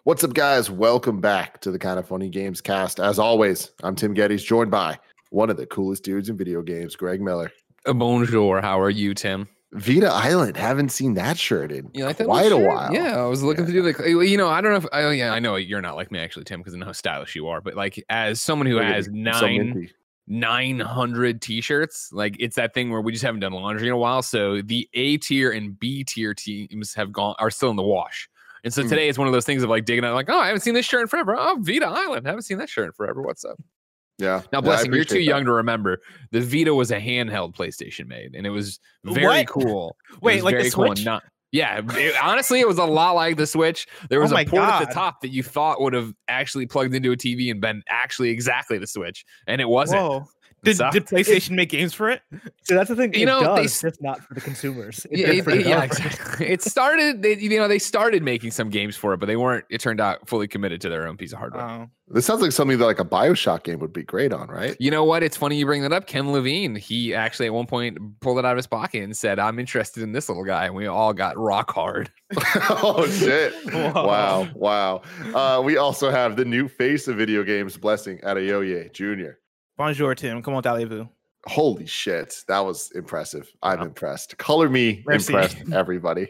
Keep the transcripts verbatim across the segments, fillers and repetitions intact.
What's up, guys? Welcome back to the Kind of Funny Games cast. As always, I'm Tim Geddes, joined by one of the coolest dudes in video games, Greg Miller. Bonjour. How are you, Tim? Vita Island. Haven't seen that shirt in you like quite that a shirt? while. Yeah, I was looking yeah. to do the. You know, I don't know if. Oh, yeah, I know you're not like me, actually, Tim, because I know how stylish you are. But like, as someone who has nine. nine hundred t-shirts, like it's that thing where we just haven't done laundry in a while, so the A tier and B tier teams have gone are still in the wash. And so today mm. it's one of those things of like digging out, like, oh, I haven't seen this shirt in forever. Oh, Vita Island, I haven't seen that shirt in forever. What's up? Yeah. Now, blessing, yeah, you're too that. young to remember. The Vita was a handheld PlayStation made, and it was very what? cool. It Wait, like very the cool Switch? Not, yeah, it, honestly, it was a lot like the Switch. There was oh a port God. at the top that you thought would have actually plugged into a T V and been actually exactly the Switch, and it wasn't. Whoa. Did, did PlayStation it, make games for it? So that's the thing. You it know, does, they, it's just not for the consumers. It yeah, it, it, yeah, exactly. It started. They, you know, they started making some games for it, but they weren't. It turned out fully committed to their own piece of hardware. Oh. This sounds like something that like a BioShock game would be great on, right? You know what? It's funny you bring that up. Ken Levine, he actually at one point pulled it out of his pocket and said, "I'm interested in this little guy," and we all got rock hard. Oh shit! Wow, wow. Uh, we also have the new face of video games, Blessing Adeoye Junior Bonjour, Tim. Comment allez-vous? Holy shit, that was impressive. I'm wow. impressed. Color me Merci. Impressed, everybody.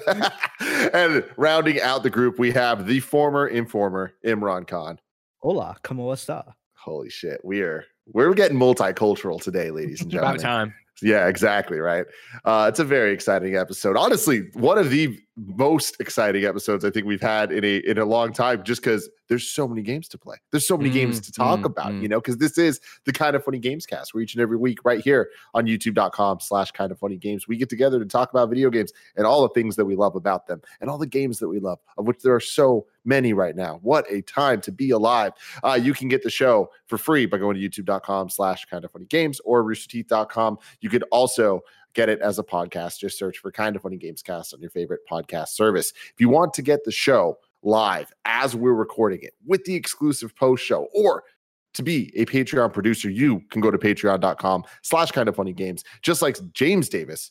And rounding out the group, we have the former informer, Imran Khan. Hola, como esta? Holy shit, we are we're getting multicultural today, ladies and gentlemen. About time. Yeah, exactly, right? Uh, it's a very exciting episode. Honestly, one of the most exciting episodes I think we've had in a in a long time, just because there's so many games to play. There's so many mm, games to talk mm, about, mm. you know, because this is the Kind of Funny Games cast. We're each and every week right here on youtube.com slash kind of funny games. We get together to talk about video games and all the things that we love about them and all the games that we love, of which there are so many right now. What a time to be alive. Uh, you can get the show for free by going to youtube.com slash kind of funny games or rooster teeth dot com. You could also get it as a podcast. Just search for Kind of Funny Games cast on your favorite podcast service. If you want to get the show live as we're recording it with the exclusive post show, or to be a Patreon producer, you can go to patreon.com slash kind of funny games, just like James Davis.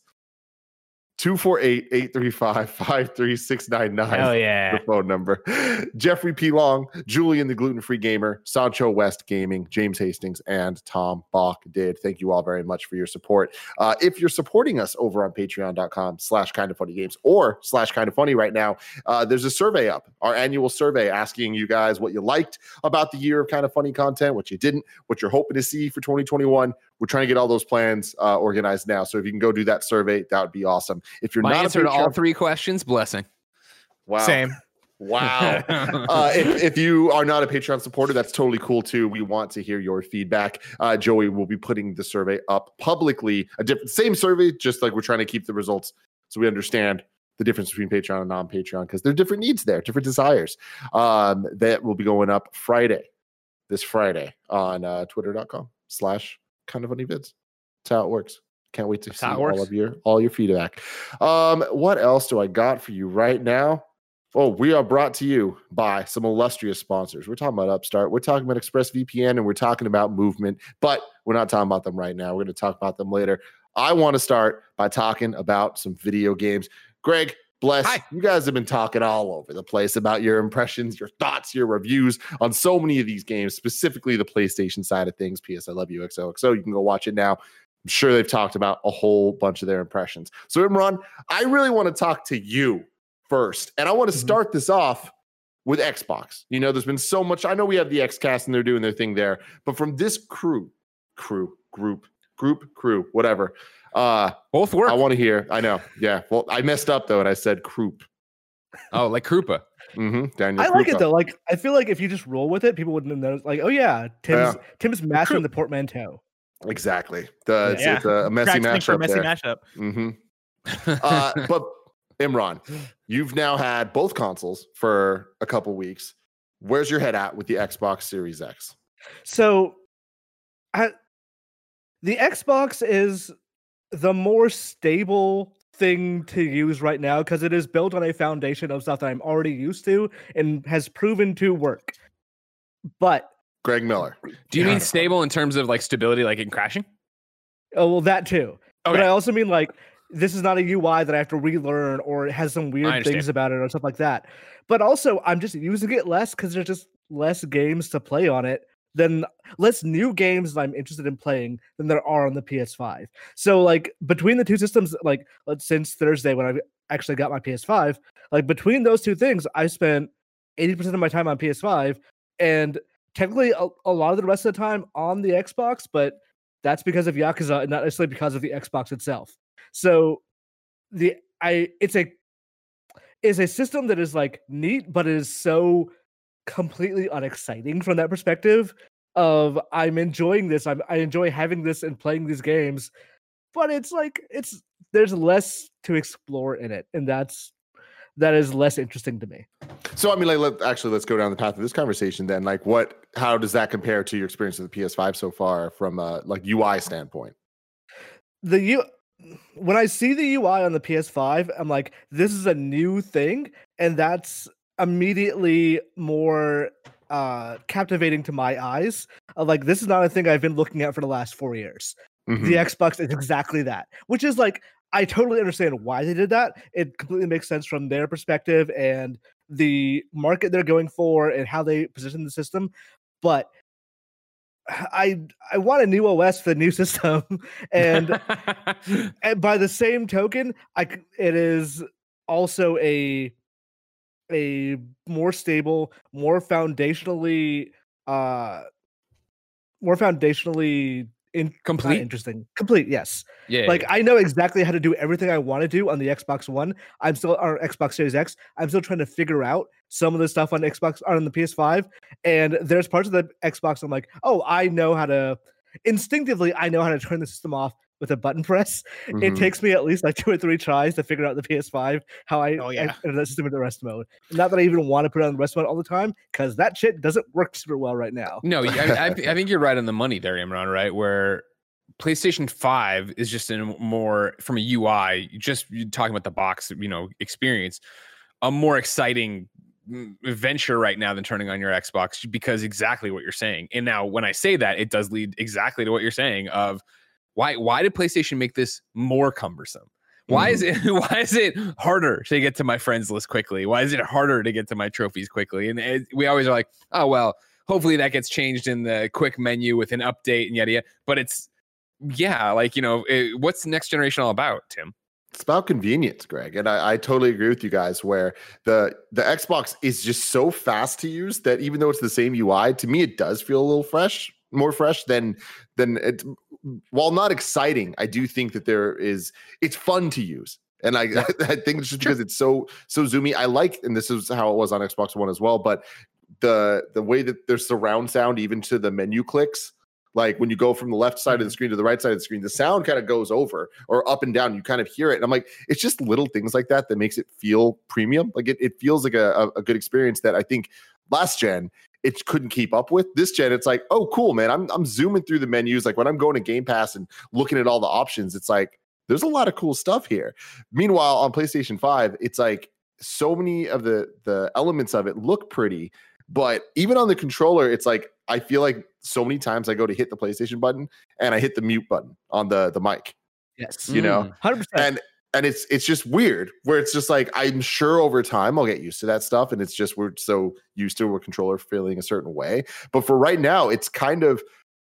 two four eight, eight three five, five three six nine nine. Oh, yeah. The phone number. Jeffrey P. Long, Julian the Gluten-Free Gamer, Sancho West Gaming, James Hastings, and Tom Bach did. Thank you all very much for your support. Uh, if you're supporting us over on patreon.com slash kind of funny games or slash kind of funny right now, uh, there's a survey up, our annual survey asking you guys what you liked about the year of Kind of Funny content, what you didn't, what you're hoping to see for twenty twenty-one. We're trying to get all those plans uh, organized now. So if you can go do that survey, that would be awesome. If you're My not answer Patreon, to all three questions, Blessing. Wow. Same. Wow. uh, if, if you are not a Patreon supporter, that's totally cool too. We want to hear your feedback. Uh, Joey will be putting the survey up publicly, a different same survey, just like we're trying to keep the results so we understand the difference between Patreon and non-Patreon, because there are different needs there, different desires. Um, that will be going up Friday, this Friday on uh, twitter.com slash kind of funny vids. That's how it works. Can't wait to That's see how it all works. of your all your feedback. Um, what else do I got for you right now? Oh, we are brought to you by some illustrious sponsors. We're talking about Upstart. We're talking about ExpressVPN, and we're talking about Movement, but we're not talking about them right now. We're going to talk about them later. I want to start by talking about some video games. Greg, Bless, Hi. You guys have been talking all over the place about your impressions, your thoughts, your reviews on so many of these games, specifically the PlayStation side of things. P S I love you, X O X O. You can go watch it now. I'm sure they've talked about a whole bunch of their impressions. So, Imran, I really want to talk to you first. And I want to start this off with Xbox. You know, there's been so much. I know we have the Xcast and they're doing their thing there. But from this crew, crew, group, group, crew, whatever. Uh, Both work. I want to hear. I know. Yeah. Well, I messed up, though, and I said croup. Oh, like Krupa. Mm-hmm. Daniel I like Krupa. it though. Like I feel like if you just roll with it, people wouldn't know. Like, oh yeah, Tim's Yeah. Tim's mastering the portmanteau. Exactly. The, it's, Yeah. it's a messy Practicing for a mashup messy there. mashup. Mm-hmm. uh, but Imran, you've now had both consoles for a couple weeks. Where's your head at with the Xbox Series X? So, I, the Xbox is the more stable thing to use right now because it is built on a foundation of stuff that I'm already used to and has proven to work. But Greg Miller. Do you mean stable in terms of like stability, like in crashing? oh well, that too. Okay. But I also mean like this is not a U I that I have to relearn or it has some weird things about it or stuff like that. But also, I'm just using it less because there's just less games to play on it than less new games that I'm interested in playing than there are on the P S five. So like between the two systems, like since Thursday when I actually got my P S five, like between those two things, I spent eighty percent of my time on P S five and technically a, a lot of the rest of the time on the Xbox, but that's because of Yakuza and not necessarily because of the Xbox itself. So the I it's a it's a system that is like neat, but it is so completely unexciting from that perspective of I'm enjoying this. I'm, I enjoy having this and playing these games, but it's like it's there's less to explore in it, and that's that is less interesting to me. So I mean, like, let, actually, let's go down the path of this conversation then. Like, what? How does that compare to your experience with the P S five so far, from a like U I standpoint? The U. When I see the U I on the P S five, I'm like, this is a new thing, and that's immediately more uh captivating to my eyes. Uh, like, this is not a thing I've been looking at for the last four years. Mm-hmm. The Xbox is exactly that, which is like, I totally understand why they did that. It completely makes sense from their perspective and the market they're going for and how they position the system. But I I want a new O S for the new system, and, and by the same token, I it is also a a more stable, more foundationally, uh, more foundationally in, complete, interesting, complete. Yes, yeah. Like yeah. I know exactly how to do everything I want to do on the Xbox One. I'm still on Xbox Series X. I'm still trying to figure out some of the stuff on Xbox on the P S five, and there's parts of the Xbox I'm like, oh, I know how to. Instinctively, I know how to turn the system off with a button press. Mm-hmm. It takes me at least like two or three tries to figure out the P S five how I oh, yeah. enter the system into rest mode. Not that I even want to put it on the rest mode all the time, because that shit doesn't work super well right now. No, I, I, I think you're right on the money there, Imran. Right, where PlayStation five is just in more from a U I, just talking about the box, you know, experience, a more exciting venture right now than turning on your Xbox, because exactly what you're saying. And now when I say that, it does lead exactly to what you're saying of why why did PlayStation make this more cumbersome? Why is it why is it harder to get to my friends list quickly? Why is it harder to get to my trophies quickly? And it, we always are like, oh well, hopefully that gets changed in the quick menu with an update and yada yada. But it's yeah, like, you know, it, what's next generation all about, Tim? It's about convenience, Greg, and I, I totally agree with you guys. Where the the Xbox is just so fast to use that even though it's the same U I, to me it does feel a little fresh, more fresh than than it. While not exciting, I do think that there is it's fun to use, and I I, I think it's just because it's so so zoomy. I like, and this is how it was on Xbox One as well. But the the way that there's surround sound even to the menu clicks. Like when you go from the left side of the screen to the right side of the screen, the sound kind of goes over or up and down. You kind of hear it. And I'm like, it's just little things like that that makes it feel premium. Like it, it feels like a, a good experience that I think last gen, it couldn't keep up with. This gen, it's like, oh, cool, man. I'm, I'm zooming through the menus. Like when I'm going to Game Pass and looking at all the options, it's like, there's a lot of cool stuff here. Meanwhile, on PlayStation five, it's like so many of the, the elements of it look pretty. But even on the controller, it's like, I feel like so many times I go to hit the PlayStation button and I hit the mute button on the, the mic. Yes. You know, one hundred percent. And and it's it's just weird where it's just like, I'm sure over time I'll get used to that stuff. And it's just, we're so used to a controller feeling a certain way. But for right now, it's kind of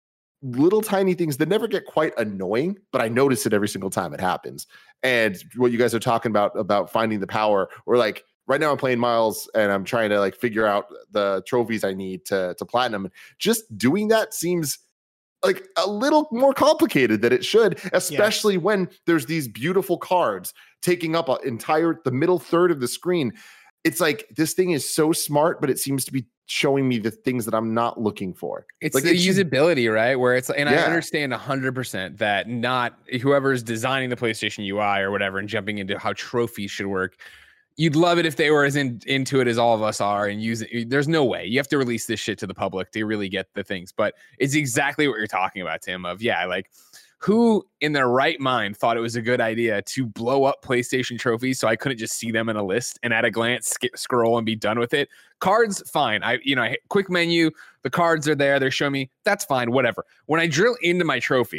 little tiny things that never get quite annoying, but I notice it every single time it happens. And what you guys are talking about, about finding the power, or like, right now I'm playing Miles and I'm trying to like figure out the trophies I need to, to platinum. Just doing that seems like a little more complicated than it should, especially yes. when there's these beautiful cards taking up an entire, the middle third of the screen. It's like, this thing is so smart, but it seems to be showing me the things that I'm not looking for. It's like the it's usability, just, right? Where it's, and yeah. I understand a hundred percent that not whoever's designing the PlayStation U I or whatever and jumping into how trophies should work. You'd love it if they were as in, into it as all of us are and use it. There's no way. You have to release this shit to the public to really get the things. But it's exactly what you're talking about, Tim, of, yeah, like who in their right mind thought it was a good idea to blow up PlayStation trophies so I couldn't just see them in a list and at a glance sk- scroll and be done with it? Cards, fine. I, you know, I hit quick menu, the cards are there. They're showing me. That's fine, whatever. When I drill into my trophies,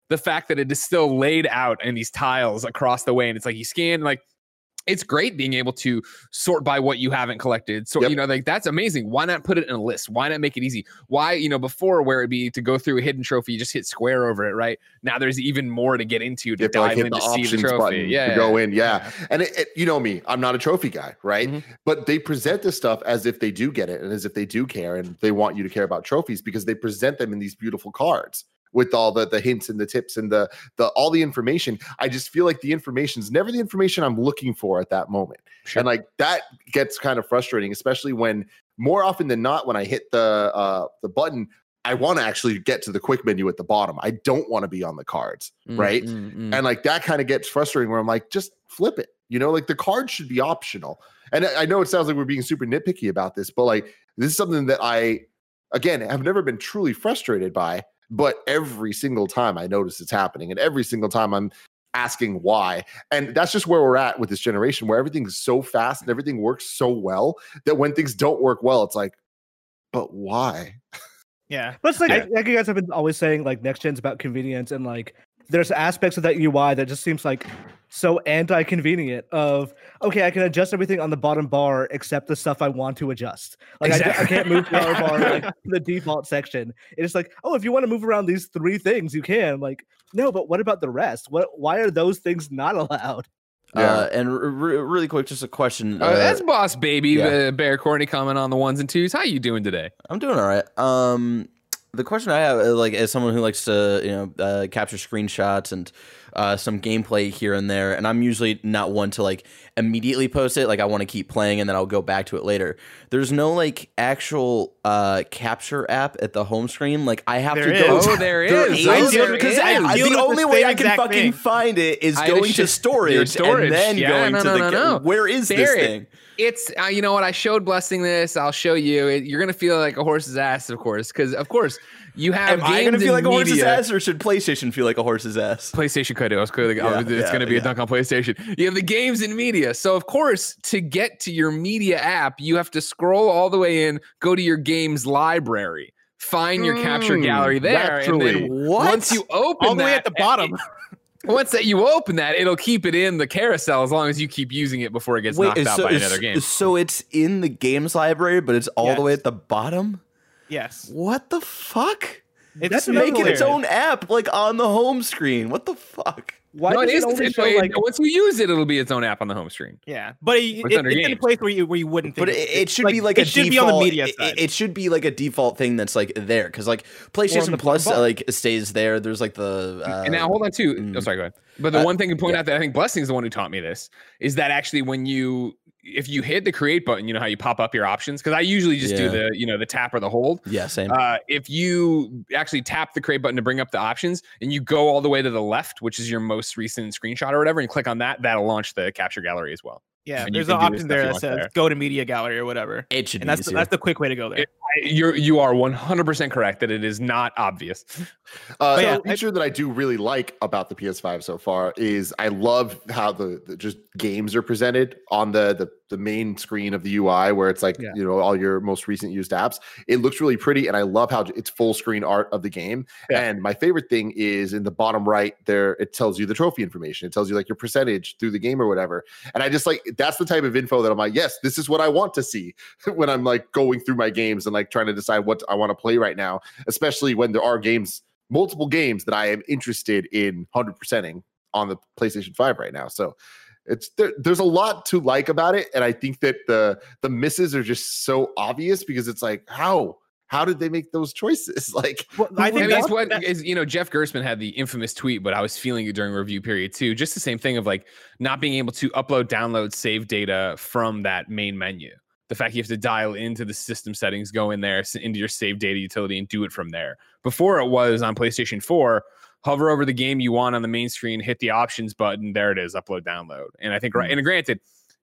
the fact that it is still laid out in these tiles across the way, and it's like you scan like. It's great being able to sort by what you haven't collected. So, yep. you know, like that's amazing. Why not put it in a list? Why not make it easy? Why, you know, before where it'd be to go through a hidden trophy, you just hit square over it, right? Now there's even more to get into to dive like, in to see the trophy. Yeah, to yeah. go in. Yeah. yeah. And it, it, you know me, I'm not a trophy guy, right? Mm-hmm. But they present this stuff as if they do get it and as if they do care and they want you to care about trophies because they present them in these beautiful cards. With all the the hints and the tips and the the all the information, I just feel like the information is never the information I'm looking for at that moment, sure. and like that gets kind of frustrating, especially when more often than not, when I hit the uh, the button, I want to actually get to the quick menu at the bottom. I don't want to be on the cards, mm, right? Mm, mm. And like that kind of gets frustrating where I'm like, just flip it, you know, like the card should be optional. And I know it sounds like we're being super nitpicky about this, but like this is something that I, again, have never been truly frustrated by. But every single time I notice it's happening, and every single time I'm asking why. And that's just where we're at with this generation, where everything's so fast and everything works so well that when things don't work well, it's like, but why? Yeah. But it's like, yeah. like you guys have been always saying, like, next gen's about convenience, and like there's aspects of that U I that just seems like so anti-convenient of, okay, I can adjust everything on the bottom bar except the stuff I want to adjust. Like exactly. I, I can't move the power bar like, to the default section. It's like, oh, if you want to move around these three things, you can. Like, no, but what about the rest? What? Why are those things not allowed? Yeah. Uh, and r- r- really quick, just a question. Uh, uh, that's Boss Baby, yeah. the Bear Courtney comment on the ones and twos. How you doing today? I'm doing all right. Um, the question I have, like, as someone who likes to, you know, uh, capture screenshots and uh, some gameplay here and there, and I'm usually not one to like immediately post it. Like, I want to keep playing and then I'll go back to it later. There's no like actual uh, capture app at the home screen. Like, I have there to go. Is. Oh, there, there is. is. Oh, there because is. I, I, the only the way I can fucking thing. find it is I going to storage, storage and then yeah, going no, to no, the. No, no. Where is there this it. thing? It's uh, you know what, I showed Blessing this. I'll show you. It, you're gonna feel like a horse's ass, of course, because of course you have. Am I gonna feel like a media. horse's ass, or should PlayStation feel like a horse's ass? PlayStation could do. I was clearly, yeah, oh, it's yeah, gonna be yeah. a dunk on PlayStation. You have the games and media, so of course to get to your media app, you have to scroll all the way in, go to your games library, find your mm, capture gallery there, naturally. and then what? once you open all the that, way at the bottom. Once that you open that, it'll keep it in the carousel as long as you keep using it before it gets Wait, knocked out so, by another game. So it's in the games library, but it's all yes. the way at the bottom? Yes. What the fuck? It's That's making its own app, like on the home screen. What the fuck? Why no, does it it is, only it, show it, like once you use it, it'll be its own app on the home screen. Yeah, but it, it, it's, it's in a place where you where you wouldn't think. But it, it should like, be like it a should default. be on the media it, side. It should be like a default thing that's like there, because like PlayStation Plus uh, like stays there. There's like the. Uh, and now hold on too. Mm, oh, sorry, go ahead. But the uh, one thing to point yeah. out that I think Blessing is the one who taught me this is that actually when you. If you hit the create button, you know how you pop up your options? Because I usually just yeah. do the, you know, the tap or the hold. Yeah, same. Uh, if you actually tap the create button to bring up the options and you go all the way to the left, which is your most recent screenshot or whatever, and click on that, that'll launch the capture gallery as well. Yeah, and there's an option there that says there. go to media gallery or whatever. It should and that's the, that's the quick way to go there. It, you're you are one hundred percent correct that it is not obvious. Uh, yeah, a feature I, that I do really like about the P S five so far is I love how the, the just games are presented on the, the the main screen of the U I, where it's like yeah. you know all your most recent used apps. It looks really pretty, and I love how it's full screen art of the game. Yeah. And my favorite thing is in the bottom right there, it tells you the trophy information. It tells you like your percentage through the game or whatever. And I just like that's the type of info that I'm like, yes, this is what I want to see when I'm like going through my games and like trying to decide what I want to play right now, especially when there are games, multiple games that I am interested in one hundred percenting on the PlayStation five right now. So it's there, there's a lot to like about it, and I think that the the misses are just so obvious because it's like how how did they make those choices? Like, well, I think that's what is, you know, Jeff Gerstmann had the infamous tweet, but I was feeling it during review period too. Just the same thing of like not being able to upload, download, save data from that main menu. The fact you have to dial into the system settings, go in there into your save data utility and do it from there. Before it was on PlayStation four, hover over the game you want on the main screen, hit the options button. There it is, upload, download. And I think, right. And granted,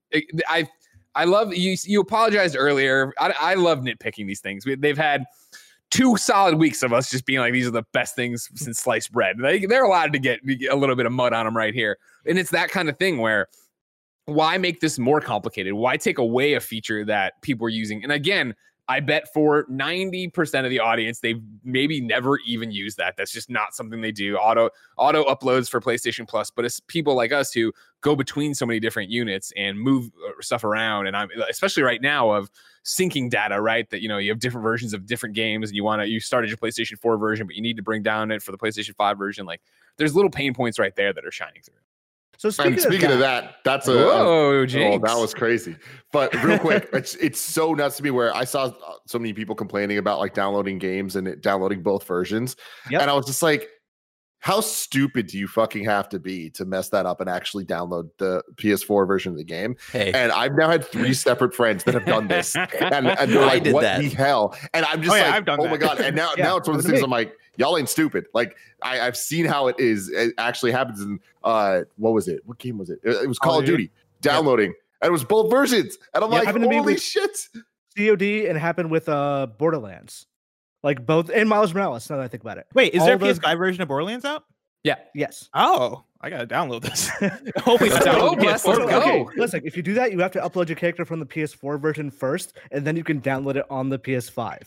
I, I love you. You apologized earlier. I, I love nitpicking these things. We, they've had two solid weeks of us just being like, these are the best things since sliced bread. They, they're allowed to get a little bit of mud on them right here. And it's that kind of thing where, why make this more complicated? Why take away a feature that people are using? And again, I bet for ninety percent of the audience, they've maybe never even used that. That's just not something they do. Auto auto uploads for PlayStation Plus, but it's people like us who go between so many different units and move stuff around. And I'm especially right now of syncing data, right? That, you know, you have different versions of different games and you want to, you started your PlayStation four version, but you need to bring down it for the PlayStation five version. Like there's little pain points right there that are shining through. So speaking, speaking of, that, of that, that's a Whoa, oh, that was crazy. But real quick, it's it's so nuts to me where I saw so many people complaining about like downloading games and it, downloading both versions, yep. and I was just like, how stupid do you fucking have to be to mess that up and actually download the P S four version of the game? Hey. And I've now had three separate friends that have done this, and, and they're like, "What that. the hell?" And I'm just oh, yeah, like, "Oh that. my god!" And now, yeah, now it's one of those things. I'm like, y'all ain't stupid. Like I, I've seen how it is. It actually happens in uh, what was it? What game was it? It, it was Call oh, of Duty. Downloading, yeah. and it was both versions. And I'm yeah, like, holy shit! C O D and it happened with uh Borderlands. Like both, and Miles Morales, now that I think about it. Wait, is All there a P S five version of Borderlands out? Yeah. Yes. Oh, I gotta download this. Hopefully, let's go. Let's go. Okay, listen, if you do that, you have to upload your character from the P S four version first, and then you can download it on the P S five.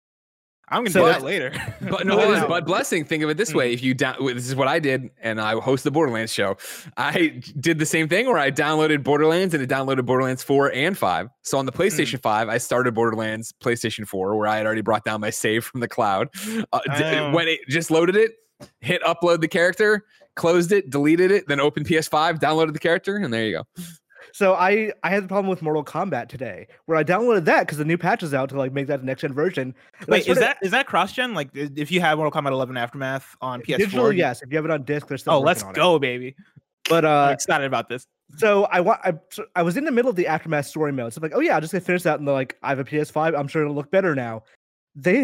I'm gonna so do that later. But no, it is but blessing. Think of it this way: if you down, this is what I did, and I host the Borderlands show. I did the same thing where I downloaded Borderlands and it downloaded Borderlands four and five. So on the PlayStation mm. five, I started Borderlands PlayStation four, where I had already brought down my save from the cloud. Uh, d- when it just loaded it, hit upload the character, closed it, deleted it, then opened P S five, downloaded the character, and there you go. So I, I had the problem with Mortal Kombat today, where I downloaded that because the new patch is out to like make that the next gen version. And Wait, is that is that cross gen? Like if you have Mortal Kombat eleven Aftermath on P S four, digital, yes. If you have it on disc, they're still. Oh, let's go, it. baby! But uh, I'm excited about this. So I want I, I was in the middle of the Aftermath story mode, so I'm like, oh yeah, I'm just gonna finish that, and they're like, I have a P S five, I'm sure it'll look better now. They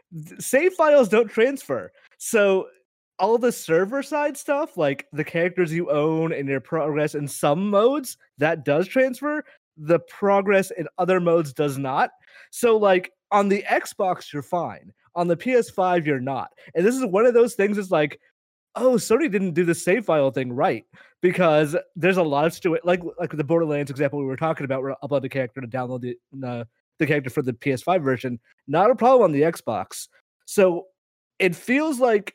save files don't transfer, so. All the server side stuff, like the characters you own and your progress in some modes, that does transfer. The progress in other modes does not. So, like on the Xbox, you're fine. On the P S five, you're not. And this is one of those things. It's like, oh, Sony didn't do the save file thing right, because there's a lot of stu- like like the Borderlands example we were talking about, where I upload the character to download the uh, the character for the P S five version. Not a problem on the Xbox. So it feels like.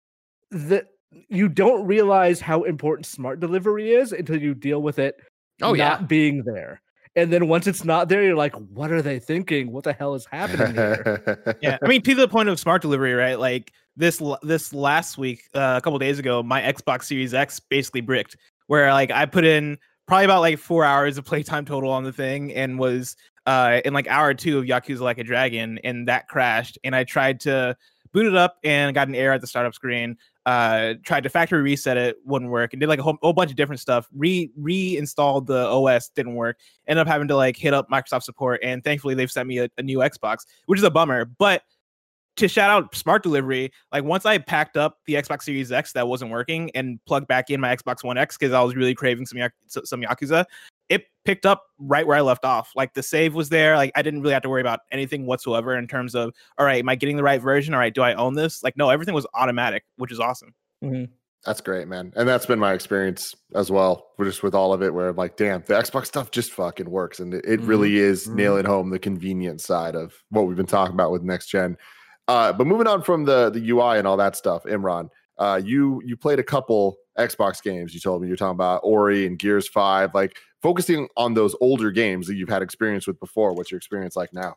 That you don't realize how important smart delivery is until you deal with it oh, not yeah. being there. And then once it's not there, you're like, what are they thinking? What the hell is happening here? Yeah, I mean, to the point of smart delivery, right? Like this this last week, uh, a couple of days ago, my Xbox Series X basically bricked, where like I put in probably about like four hours of playtime total on the thing and was uh, in like hour two of Yakuza Like a Dragon, and that crashed. And I tried to boot it up and got an error at the startup screen. Uh, tried to factory reset it, wouldn't work, and did like a whole, whole bunch of different stuff. Re reinstalled the O S, didn't work. Ended up having to like hit up Microsoft support, and thankfully they've sent me a, a new Xbox, which is a bummer. But to shout out smart delivery, like once I packed up the Xbox Series X that wasn't working and plugged back in my Xbox One X because I was really craving some some Yakuza, it picked up right where I left off. Like the save was there. Like I didn't really have to worry about anything whatsoever in terms of, all right, am I getting the right version? All right, do I own this? Like, no, everything was automatic, which is awesome. Mm-hmm. That's great, man. And that's been my experience as well, just with all of it, where I'm like, damn, the Xbox stuff just fucking works. And it, it mm-hmm. really is mm-hmm. nailing home the convenience side of what we've been talking about with next gen. Uh, but moving on from the, the U I and all that stuff, Imran, uh, you you played a couple Xbox games. You told me you're talking about Ori and Gears five, like focusing on those older games that you've had experience with before. What's your experience like now?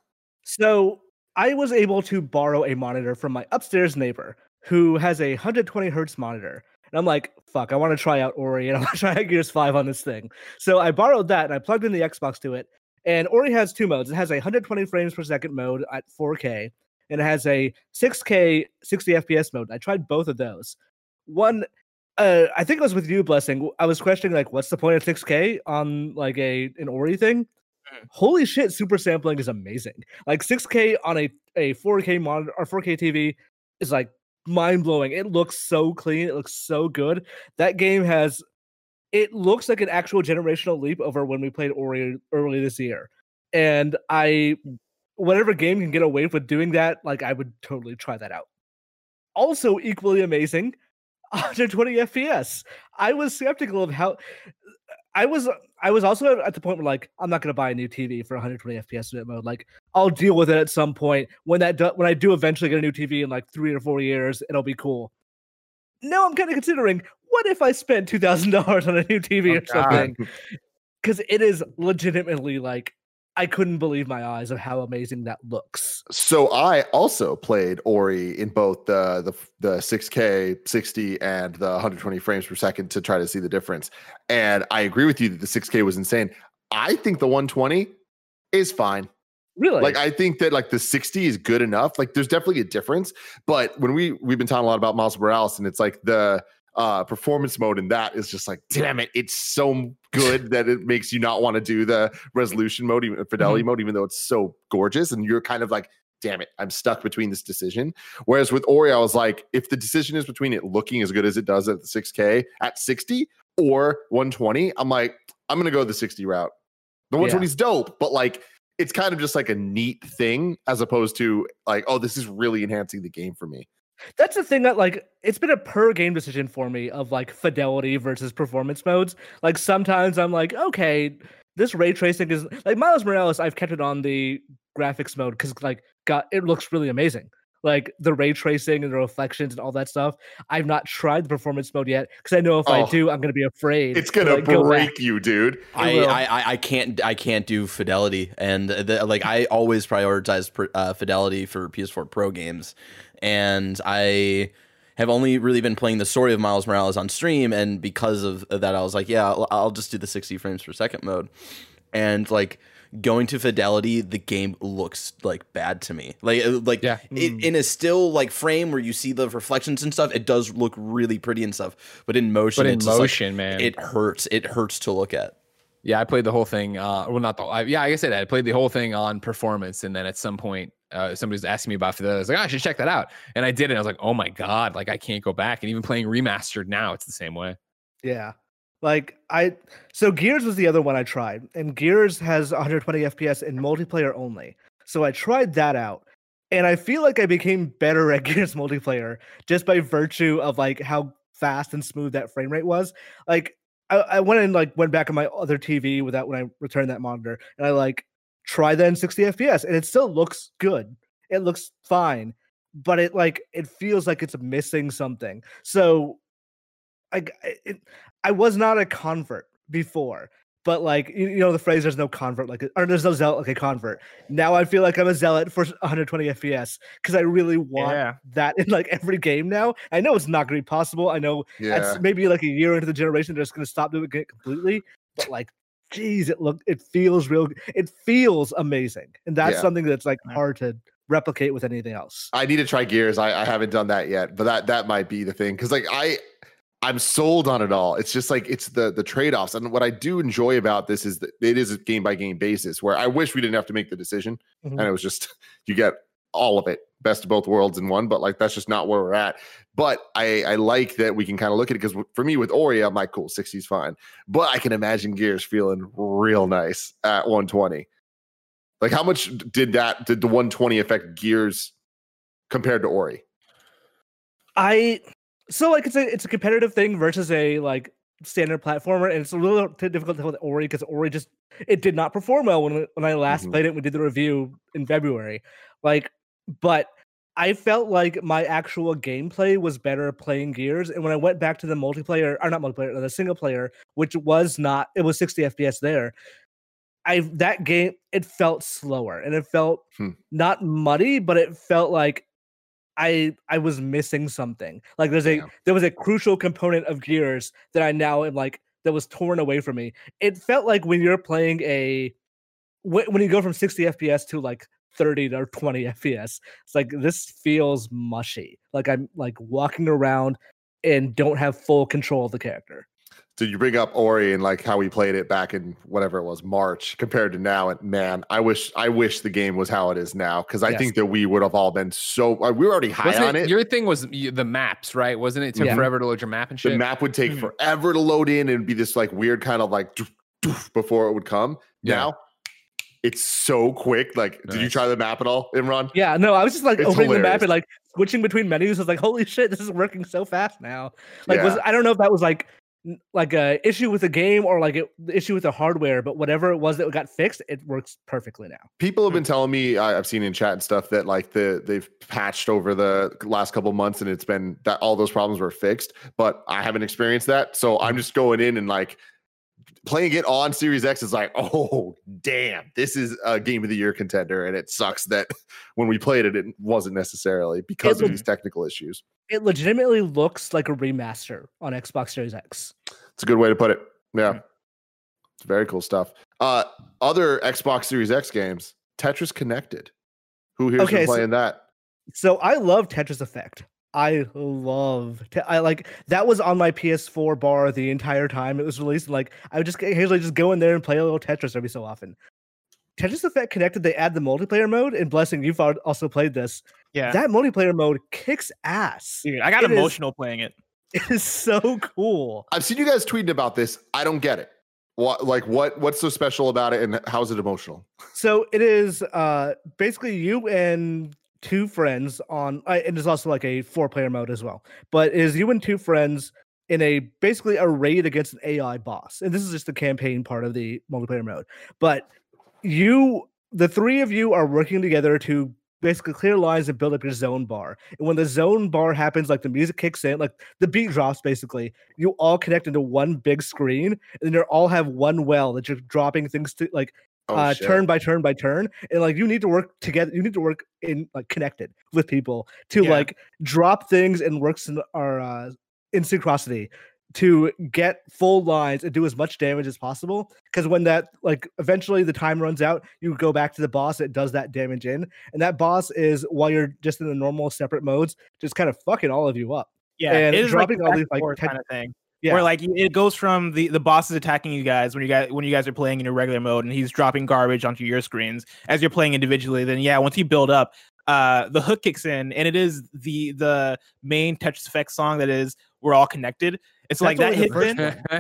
So I was able to borrow a monitor from my upstairs neighbor who has a one hundred twenty hertz monitor. And I'm like, fuck, I want to try out Ori and I want to try out Gears five on this thing. So I borrowed that and I plugged in the Xbox to it. And Ori has two modes. It has a one hundred twenty frames per second mode at four K, and it has a six K sixty F P S mode. I tried both of those. One, uh, I think it was with you, Blessing. I was questioning, like, what's the point of six K on, like, a an Ori thing? Mm. Holy shit, super sampling is amazing. Like, six K on a, a four K monitor or four K T V is, like, mind-blowing. It looks so clean. It looks so good. That game has... It looks like an actual generational leap over when we played Ori early this year. And I... Whatever game can get away with doing that, like, I would totally try that out. Also equally amazing, one hundred twenty F P S. I was skeptical of how... I was I was also at the point where like I'm not gonna buy a new T V for one twenty F P S mode. Like I'll deal with it at some point when that do, when I do eventually get a new T V in like three or four years, it'll be cool. Now I'm kind of considering what if I spent two thousand dollars on a new T V oh, or something, because it is legitimately like. I couldn't believe my eyes of how amazing that looks. So I also played Ori in both the the, the six K sixty and the one twenty frames per second to try to see the difference. And I agree with you that the six K was insane. I think the one twenty is fine. Really? Like I think that like the sixty is good enough. Like there's definitely a difference. But when we we've been talking a lot about Miles Morales, and it's like the uh performance mode in that is just like, damn it, it's so good that it makes you not want to do the resolution mode, even fidelity mm-hmm. mode, even though it's so gorgeous, and you're kind of like, damn it, I'm stuck between this decision. Whereas with Ori, I was like, if the decision is between it looking as good as it does at the six K at sixty or one twenty, I'm like, I'm gonna go the sixty route. The one twenty is yeah. dope, but like it's kind of just like a neat thing as opposed to like, oh, this is really enhancing the game for me. That's the thing that like it's been a per game decision for me of like fidelity versus performance modes. Like sometimes I'm like, okay, this ray tracing is like Miles Morales. I've kept it on the graphics mode because like God, it looks really amazing. Like the ray tracing and the reflections and all that stuff. I've not tried the performance mode yet because I know if oh, I do, I'm gonna be afraid. It's gonna like, break you, dude. I, I I can't I can't do fidelity, and the, like I always prioritize uh, fidelity for P S four Pro games, and I have only really been playing the story of Miles Morales on stream, and because of that, I was like, yeah, I'll, I'll just do the sixty frames per second mode, and like. Going to fidelity, the game looks like bad to me. Like, like yeah. it, in a still like frame where you see the reflections and stuff, it does look really pretty and stuff. But in motion, but in it's motion, like, man, it hurts. It hurts to look at. Yeah, I played the whole thing. Uh, well, not the. I, yeah, like I said, I played the whole thing on performance, and then at some point, uh, somebody was asking me about fidelity. I was like, oh, I should check that out, and I did it. I was like, oh my god, like I can't go back. And even playing remastered now, it's the same way. Yeah. Like I, so Gears was the other one I tried, and Gears has one twenty F P S in multiplayer only. So I tried that out, and I feel like I became better at Gears multiplayer just by virtue of like how fast and smooth that frame rate was. Like I, I went and like went back on my other T V without when I returned that monitor, and I like tried that in sixty F P S, and it still looks good. It looks fine, but it like it feels like it's missing something. So. I, it, I was not a convert before, but like, you, you know, the phrase, there's no convert, like, or there's no zealot like a convert. Now I feel like I'm a zealot for one twenty F P S because I really want yeah. that in like every game now. I know it's not going to be possible. I know yeah. that's maybe like a year into the generation, they're just going to stop doing it completely. But like, geez, it look, it feels real. It feels amazing. And that's yeah. something that's like hard to replicate with anything else. I need to try Gears. I, I haven't done that yet, but that, that might be the thing. Cause like I, I'm sold on it all. It's just like it's the the trade-offs. And what I do enjoy about this is that it is a game by game basis where I wish we didn't have to make the decision. Mm-hmm. And it was just you get all of it, best of both worlds in one, but like that's just not where we're at. But I, I like that we can kind of look at it because for me with Ori, I'm like, cool, sixty is fine. But I can imagine Gears feeling real nice at one twenty. Like how much did that did the one twenty affect Gears compared to Ori? I So like it's a it's a competitive thing versus a like standard platformer, and it's a little difficult to tell with Ori because Ori just it did not perform well when when I last mm-hmm. played it. We did the review in February, like, but I felt like my actual gameplay was better playing Gears, and when I went back to the multiplayer or not multiplayer, the single player, which was not it was sixty F P S there. I that game it felt slower and it felt hmm. not muddy, but it felt like. I I was missing something. Like there's a yeah. there was a crucial component of Gears that I now am like that was torn away from me. It felt like when you're playing a when you go from sixty F P S to like thirty or twenty F P S, it's like this feels mushy. Like I'm like walking around and don't have full control of the character. Did you bring up Ori and like how we played it back in whatever it was March compared to now? And man, I wish I wish the game was how it is now because I yes. think that we would have all been so uh, we were already high wasn't on it, it. Your thing was the maps, right? Wasn't it? It took yeah. forever to load your map and shit. The map would take mm-hmm. forever to load in and be this like weird kind of like doof, doof before it would come. Yeah. Now it's so quick. Like, nice. Did you try the map at all, Imran? Yeah, no, I was just like it's opening hilarious. the map and like switching between menus. I was like, holy shit, this is working so fast now. Like, yeah. was I don't know if that was like. like a issue with the game or like it, the issue with the hardware, but whatever it was that got fixed, it works perfectly now. People have been telling me, I, I've seen in chat and stuff that like the they've patched over the last couple of months and it's been that all those problems were fixed, but I haven't experienced that. So I'm just going in and like playing it on Series X is like, oh damn, this is a game of the year contender, and it sucks that when we played it, it wasn't necessarily because it of these technical issues. It legitimately looks like a remaster on Xbox Series X. It's a good way to put it. Yeah. It's very cool stuff. Uh, other Xbox Series X games, Tetris Connected. Who here's okay, been playing so, that? So I love Tetris Effect. I love te- I like that was on my P S four bar the entire time it was released. Like I would just occasionally just go in there and play a little Tetris every so often. Tetris Effect Connected, they add the multiplayer mode, and Blessing, you've also played this. Yeah, that multiplayer mode kicks ass. Dude, I got it emotional is, playing it. It is so cool. I've seen you guys tweeting about this. I don't get it. What like what what's so special about it, and how is it emotional? So it is uh basically you and two friends on, uh, and there's also like a four-player mode as well. But it is you and two friends in a basically a raid against an A I boss, and this is just the campaign part of the multiplayer mode. But you, the three of you, are working together to basically clear lines and build up your zone bar. And when the zone bar happens, like the music kicks in, like the beat drops, basically, you all connect into one big screen, and you all have one well that you're dropping things to, like oh, uh, turn by turn by turn. And like you need to work together. You need to work in like connected with people to yeah. like drop things and works in our uh, in synchronicity to get full lines and do as much damage as possible. Because when that, like, eventually the time runs out, you go back to the boss that does that damage in. And that boss is, while you're just in the normal separate modes, just kind of fucking all of you up. Yeah, and it is dropping like all these, like, kind of thing. Yeah. Where, like, it goes from the, the bosses attacking you guys when you guys when you guys are playing in your regular mode, and he's dropping garbage onto your screens as you're playing individually. Then, yeah, once you build up, uh, the hook kicks in, and it is the the main Tetris Effect song that is "We're All Connected." It's that's like that hit in.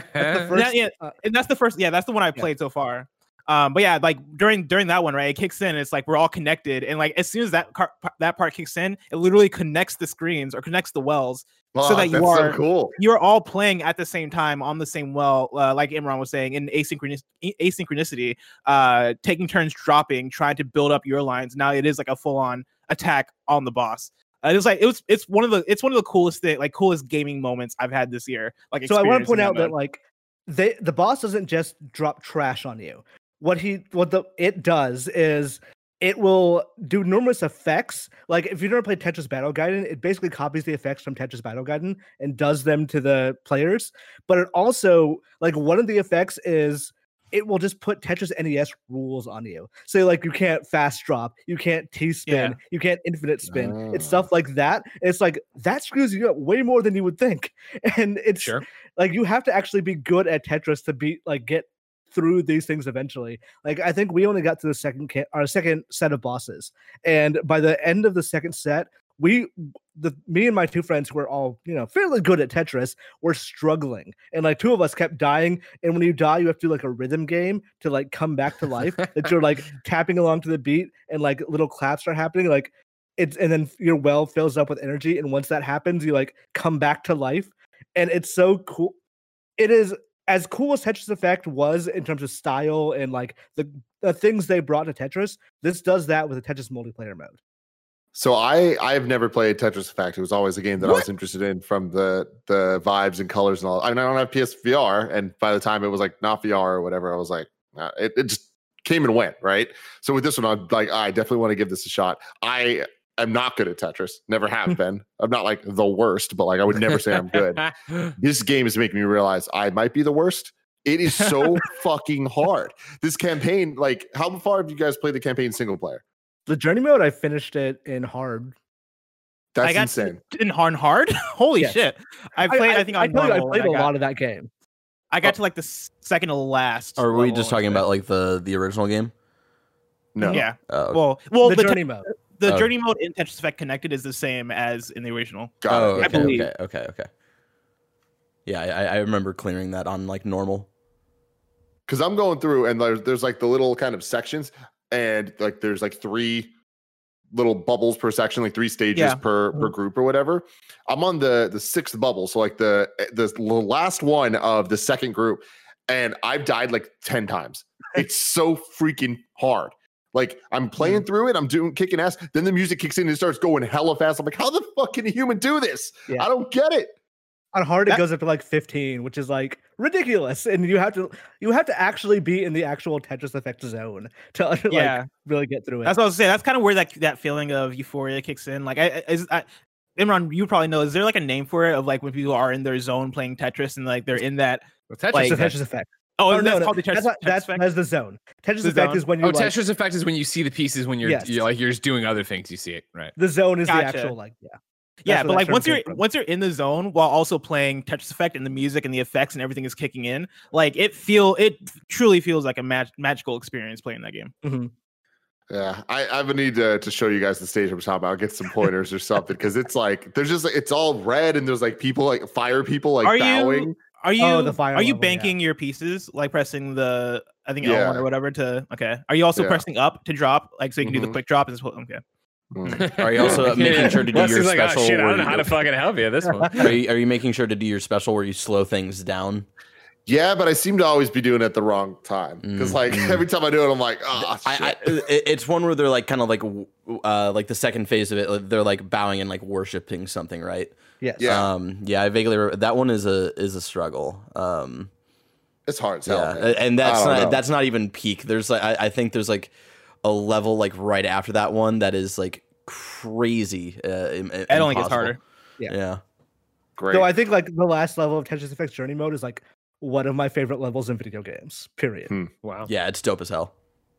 That, yeah, and that's the first. Yeah, that's the one I played yeah. so far. Um, but yeah, like during during that one, right? It kicks in. It's like we're all connected, and like as soon as that car, that part kicks in, it literally connects the screens or connects the wells, oh, so that you are so cool. You're all playing at the same time on the same well, uh, like Imran was saying, in asynchronous asynchronicity, uh, taking turns dropping, trying to build up your lines. Now it is like a full on attack on the boss. Uh, it was like it was. It's one of the. It's one of the coolest thing, like coolest gaming moments I've had this year. Like, so I want to point out that, that like they the boss doesn't just drop trash on you. What he what the it does is it will do numerous effects. Like if you've never played Tetris Battle Gaiden, it basically copies the effects from Tetris Battle Gaiden and does them to the players. But it also, like, one of the effects is it will just put Tetris N E S rules on you. So like you can't fast drop, you can't T-spin, yeah. you can't infinite spin. Oh. It's stuff like that. It's like that screws you up way more than you would think. And it's sure. like you have to actually be good at Tetris to be like get through these things eventually. Like I think we only got to the second ca- our second set of bosses, and by the end of the second set, we the me and my two friends who were all, you know, fairly good at Tetris were struggling, and like two of us kept dying. And when you die, you have to do like a rhythm game to like come back to life. That you're like tapping along to the beat, and like little claps are happening, like it's and then your well fills up with energy, and once that happens, you like come back to life, and it's so cool. It is as cool as Tetris Effect was in terms of style and like the, the things they brought to Tetris. This does that with a Tetris multiplayer mode. So I I've never played Tetris Effect. It was always a game that what? I was interested in from the the vibes and colors and all. I mean, I don't have P S V R, and by the time it was like not V R or whatever, I was like, uh, it, it just came and went, right? So with this one, I'm like, I definitely want to give this a shot. I am not good at Tetris. Never have been. I'm not like the worst, but like I would never say I'm good. This game is making me realize I might be the worst. It is so fucking hard. This campaign, like, how far have you guys played the campaign single player? The journey mode, I finished it in hard. That's I got insane. In hard, hard. Holy yes. shit! I played. I, I, I think I, on I, normal, I played I got, a lot of that game. I got oh. to like the second to last. Are we just talking about like the the original game? No. Yeah. Oh, okay. Well, well, the, the journey te- mode. The oh. journey mode in Tetris Effect Connected is the same as in the original. Got oh, it. okay, I believe. okay, okay, okay. Yeah, I, I remember clearing that on like normal. Because I'm going through and there's there's like the little kind of sections, and like there's like three little bubbles per section, like three stages Yeah. per per group or whatever. I'm on the the sixth bubble, so like the the last one of the second group, and I've died like ten times. It's so freaking hard. Like I'm playing through it, I'm doing kicking ass. Then the music kicks in and it starts going hella fast. I'm like, how the fuck can a human do this? Yeah. I don't get it. On hard, That- it goes up to like fifteen, which is like ridiculous. And you have to you have to actually be in the actual Tetris Effect zone to like Yeah. really get through it. That's what I was saying. That's kind of where that that feeling of euphoria kicks in. Like, I, I, is, I Imran, you probably know. Is there like a name for it of like when people are in their zone playing Tetris and like they're in that? Well, Tetris Like- the Effect. Tetris Effect. Oh, Oh, that's no, no, called the Tetris, that's, not, Tetris that's, effect? that's the zone. Tetris The Effect zone? is when you Oh, like, Tetris Effect is when you see the pieces when you're, Yes. you're like you're just doing other things. You see it, right? the zone is Gotcha. the actual like yeah. Yeah, That's but where like that once term you're came from. once you're in the zone while also playing Tetris Effect and the music and the effects and everything is kicking in, like it feel it truly feels like a mag- magical experience playing that game. Mm-hmm. Yeah, I, I would need to, to show you guys the stage I'm talking about. I'll get some pointers or something because it's like there's just it's all red and there's like people like fire people like Are bowing. you are you Oh, the fire are you level, yeah. banking your pieces like pressing the I think L Yeah. one or whatever to okay? Are you also Yeah. pressing up to drop like so you can do Mhm. the quick drop as well? Okay. Mm. Are you also making sure to do Leslie's your like, special Oh, shit, I where don't know you- how to fucking help you. This one. Are you, are you making sure to do your special where you slow things down? Yeah, but I seem to always be doing it at the wrong time because Mm, like mm. every time I do it, I'm like, oh shit. I, I, it- it's one where they're like kind of like w- uh like the second phase of it, like, they're like bowing and like worshiping something, right? Yes. Yeah. Um, yeah, I vaguely re- that one is a is a struggle. Um, it's hard as hell. yeah, man. and that's I don't not know. that's not even peak. There's like I, I think there's like a level like right after that one that is like crazy. Uh, im- It only gets impossible. harder. Yeah. Yeah. Great. So I think like the last level of Tetris Effect Journey Mode is like one of my favorite levels in video games. Period. Hmm. Wow. Yeah, it's dope as hell.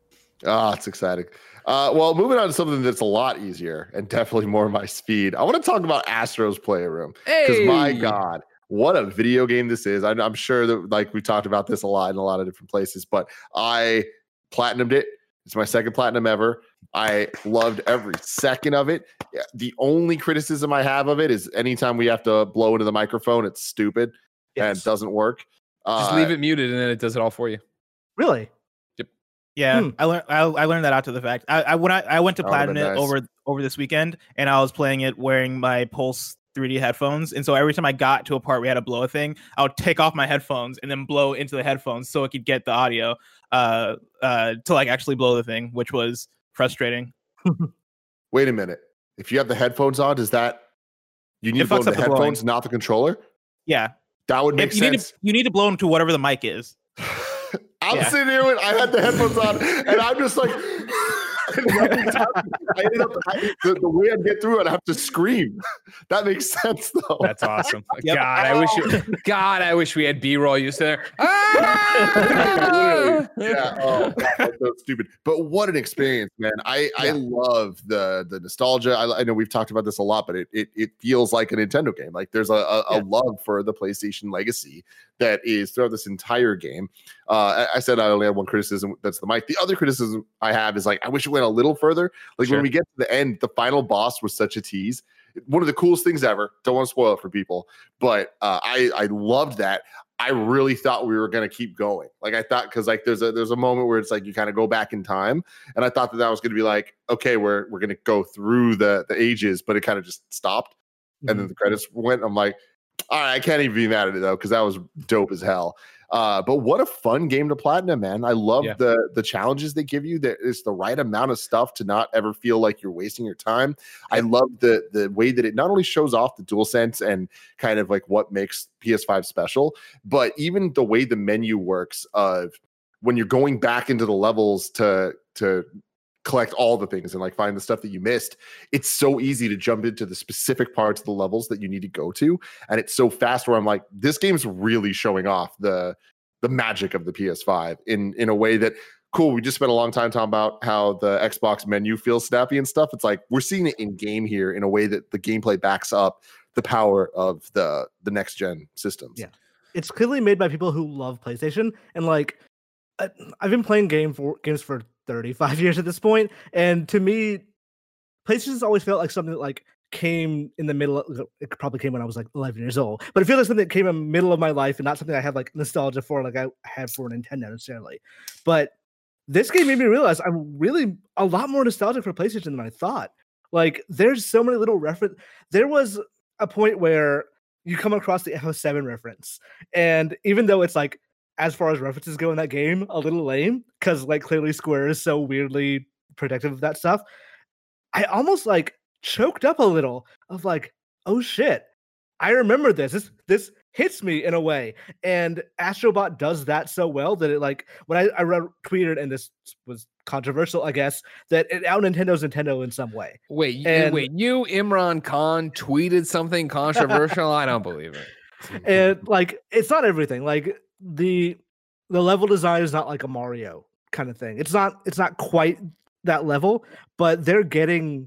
Ah, it's exciting. Uh, well, moving on to something that's a lot easier and definitely more my speed. I want to talk about Astro's Playroom because my Hey! God, what a video game this is. I, I'm sure that like we talked about this a lot in a lot of different places, but I platinumed it. It's my second platinum ever. I loved every second of it. Yeah, the only criticism I have of it is anytime we have to blow into the microphone, it's stupid and Yes. it doesn't work. Just Uh, leave it muted and then it does it all for you. Really? Yeah, Hmm. I learned I, I learned that after the fact. I, I when I, I went to That would've platinum been it nice. over over this weekend, and I was playing it wearing my Pulse three D headphones, and so every time I got to a part where we had to blow a thing, I would take off my headphones and then blow into the headphones so it could get the audio uh uh to like actually blow the thing, which was frustrating. Wait a minute. If you have the headphones on, does that you need It to blow fucks into up the the blowing. headphones, not the controller? Yeah, That would make If you need sense. to you need to blow into whatever the mic is. I'm Yeah. sitting here with I had the headphones on, and I'm just like, nothing's happening. I ended up I, the, the way I'd get through it, I have to scream. That makes sense though. That's awesome. Yep. God, I wish you, God, I wish we had B-roll. You sit there. Ah! yeah. Oh, God, that's so stupid. But what an experience, man. I I Yeah. love the the nostalgia. I, I know we've talked about this a lot, but it it, it feels like a Nintendo game. Like there's a, a, a Yeah. love for the PlayStation legacy that is throughout this entire game. Uh, I, I said I only had one criticism. That's the mic. The other criticism I have is like I wish it went a little further. Like Sure. when we get to the end, the final boss was such a tease. One of the coolest things ever. Don't want to spoil it for people, but uh, I I loved that. I really thought we were going to keep going. Like I thought, because like there's a there's a moment where it's like you kind of go back in time, and I thought that that was going to be like, okay, we're we're going to go through the the ages, but it kind of just stopped, and then the credits went. I'm like, all right, I can't even be mad at it though, because that was dope as hell. Uh, but what a fun game to platinum, man! I love Yeah. the the challenges they give you. There is the right amount of stuff to not ever feel like you're wasting your time. I love the the way that it not only shows off the DualSense and kind of like what makes P S five special, but even the way the menu works of when you're going back into the levels to to collect all the things and like find the stuff that you missed. It's so easy to jump into the specific parts of the levels that you need to go to, and it's so fast where I'm like, this game's really showing off the the magic of the P S five in in a way that cool. We just spent a long time talking about how the Xbox menu feels snappy and stuff. It's like we're seeing it in game here in a way that the gameplay backs up the power of the the next gen systems. Yeah. It's clearly made by people who love PlayStation, and like I- I've been playing game for games for thirty-five years at this point, and to me, PlayStation's always felt like something that like came in the middle. Of, it probably came when I was like eleven years old, but it feels like something that came in the middle of my life and not something I have like nostalgia for, like I had for Nintendo necessarily. But this game made me realize I'm really a lot more nostalgic for PlayStation than I thought. Like, there's so many little reference. There was a point where you come across the F oh seven reference, and even though it's like, as far as references go in that game, a little lame, because like clearly Square is so weirdly protective of that stuff, I almost like choked up a little of like, oh shit, I remember this. This this hits me in a way. And Astrobot does that so well that it like, when I, I read, tweeted, and this was controversial, I guess, that it out Nintendo's Nintendo in some way. Wait, and, wait, you, Imran Khan, tweeted something controversial? I don't believe it. And like, it's not everything. Like the the level design is not like a Mario kind of thing. It's not it's not quite that level, but they're getting,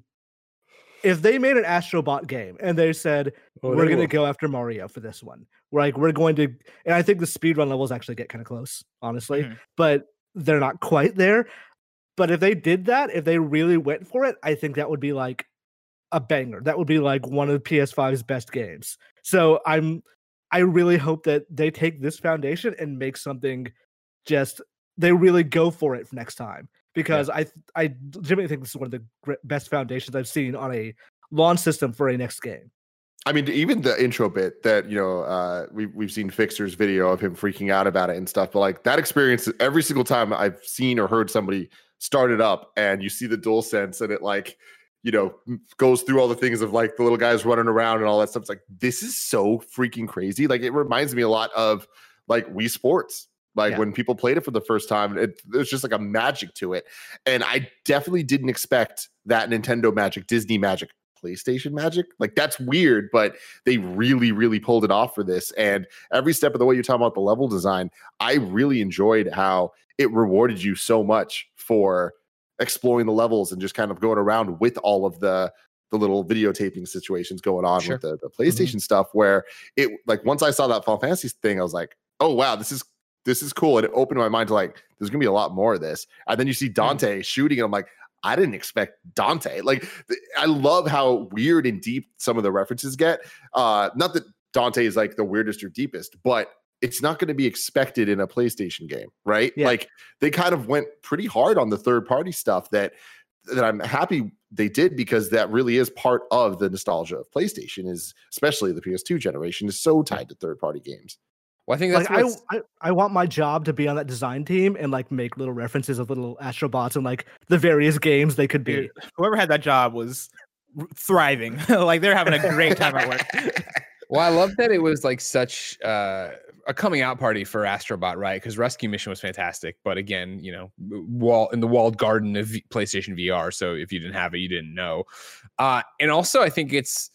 if they made an Astrobot game and they said, oh, we're going to go after Mario for this one, we're like, we're going to, and I think the speedrun levels actually get kind of close, honestly, mm-hmm. but they're not quite there. But if they did that, if they really went for it, I think that would be like a banger. That would be like one of P S five's best games. So I'm, I really hope that they take this foundation and make something just, they really go for it next time. Because yeah. I I genuinely think this is one of the best foundations I've seen on a launch system for a next game. I mean, even the intro bit that, you know, uh, we've, we've seen Fixer's video of him freaking out about it and stuff. But like that experience, every single time I've seen or heard somebody start it up and you see the DualSense and it like, you know, goes through all the things of like the little guys running around and all that stuff. It's like, this is so freaking crazy. Like it reminds me a lot of like Wii Sports. Like yeah. when people played it for the first time, it, there's just like a magic to it. And I definitely didn't expect that Nintendo magic, Disney magic, PlayStation magic. Like that's weird, but they really, really pulled it off for this. And every step of the way you're talking about the level design, I really enjoyed how it rewarded you so much for exploring the levels and just kind of going around with all of the the little videotaping situations going on sure. with the, the PlayStation mm-hmm. stuff, where it like once I saw that Final Fantasy thing, I was like, oh wow, this is This is cool. And it opened my mind to like, there's going to be a lot more of this. And then you see Dante mm. shooting, and I'm like, I didn't expect Dante. Like, th- I love how weird and deep some of the references get. Uh, not that Dante is like the weirdest or deepest, but it's not going to be expected in a PlayStation game, right? Yeah. Like, they kind of went pretty hard on the third party stuff that, that I'm happy they did, because that really is part of the nostalgia of PlayStation, is especially the P S two generation is so tied to third party games. Well, I think that's like I, I I want my job to be on that design team and like make little references of little Astrobots and like the various games they could be. Dude, whoever had that job was thriving. Like they're having a great time at work. Well, I love that it was like such uh, a coming out party for Astrobot, right? Because Rescue Mission was fantastic, but again, you know, wall in the walled garden of v- PlayStation V R. So if you didn't have it, you didn't know. Uh, and also, I think it's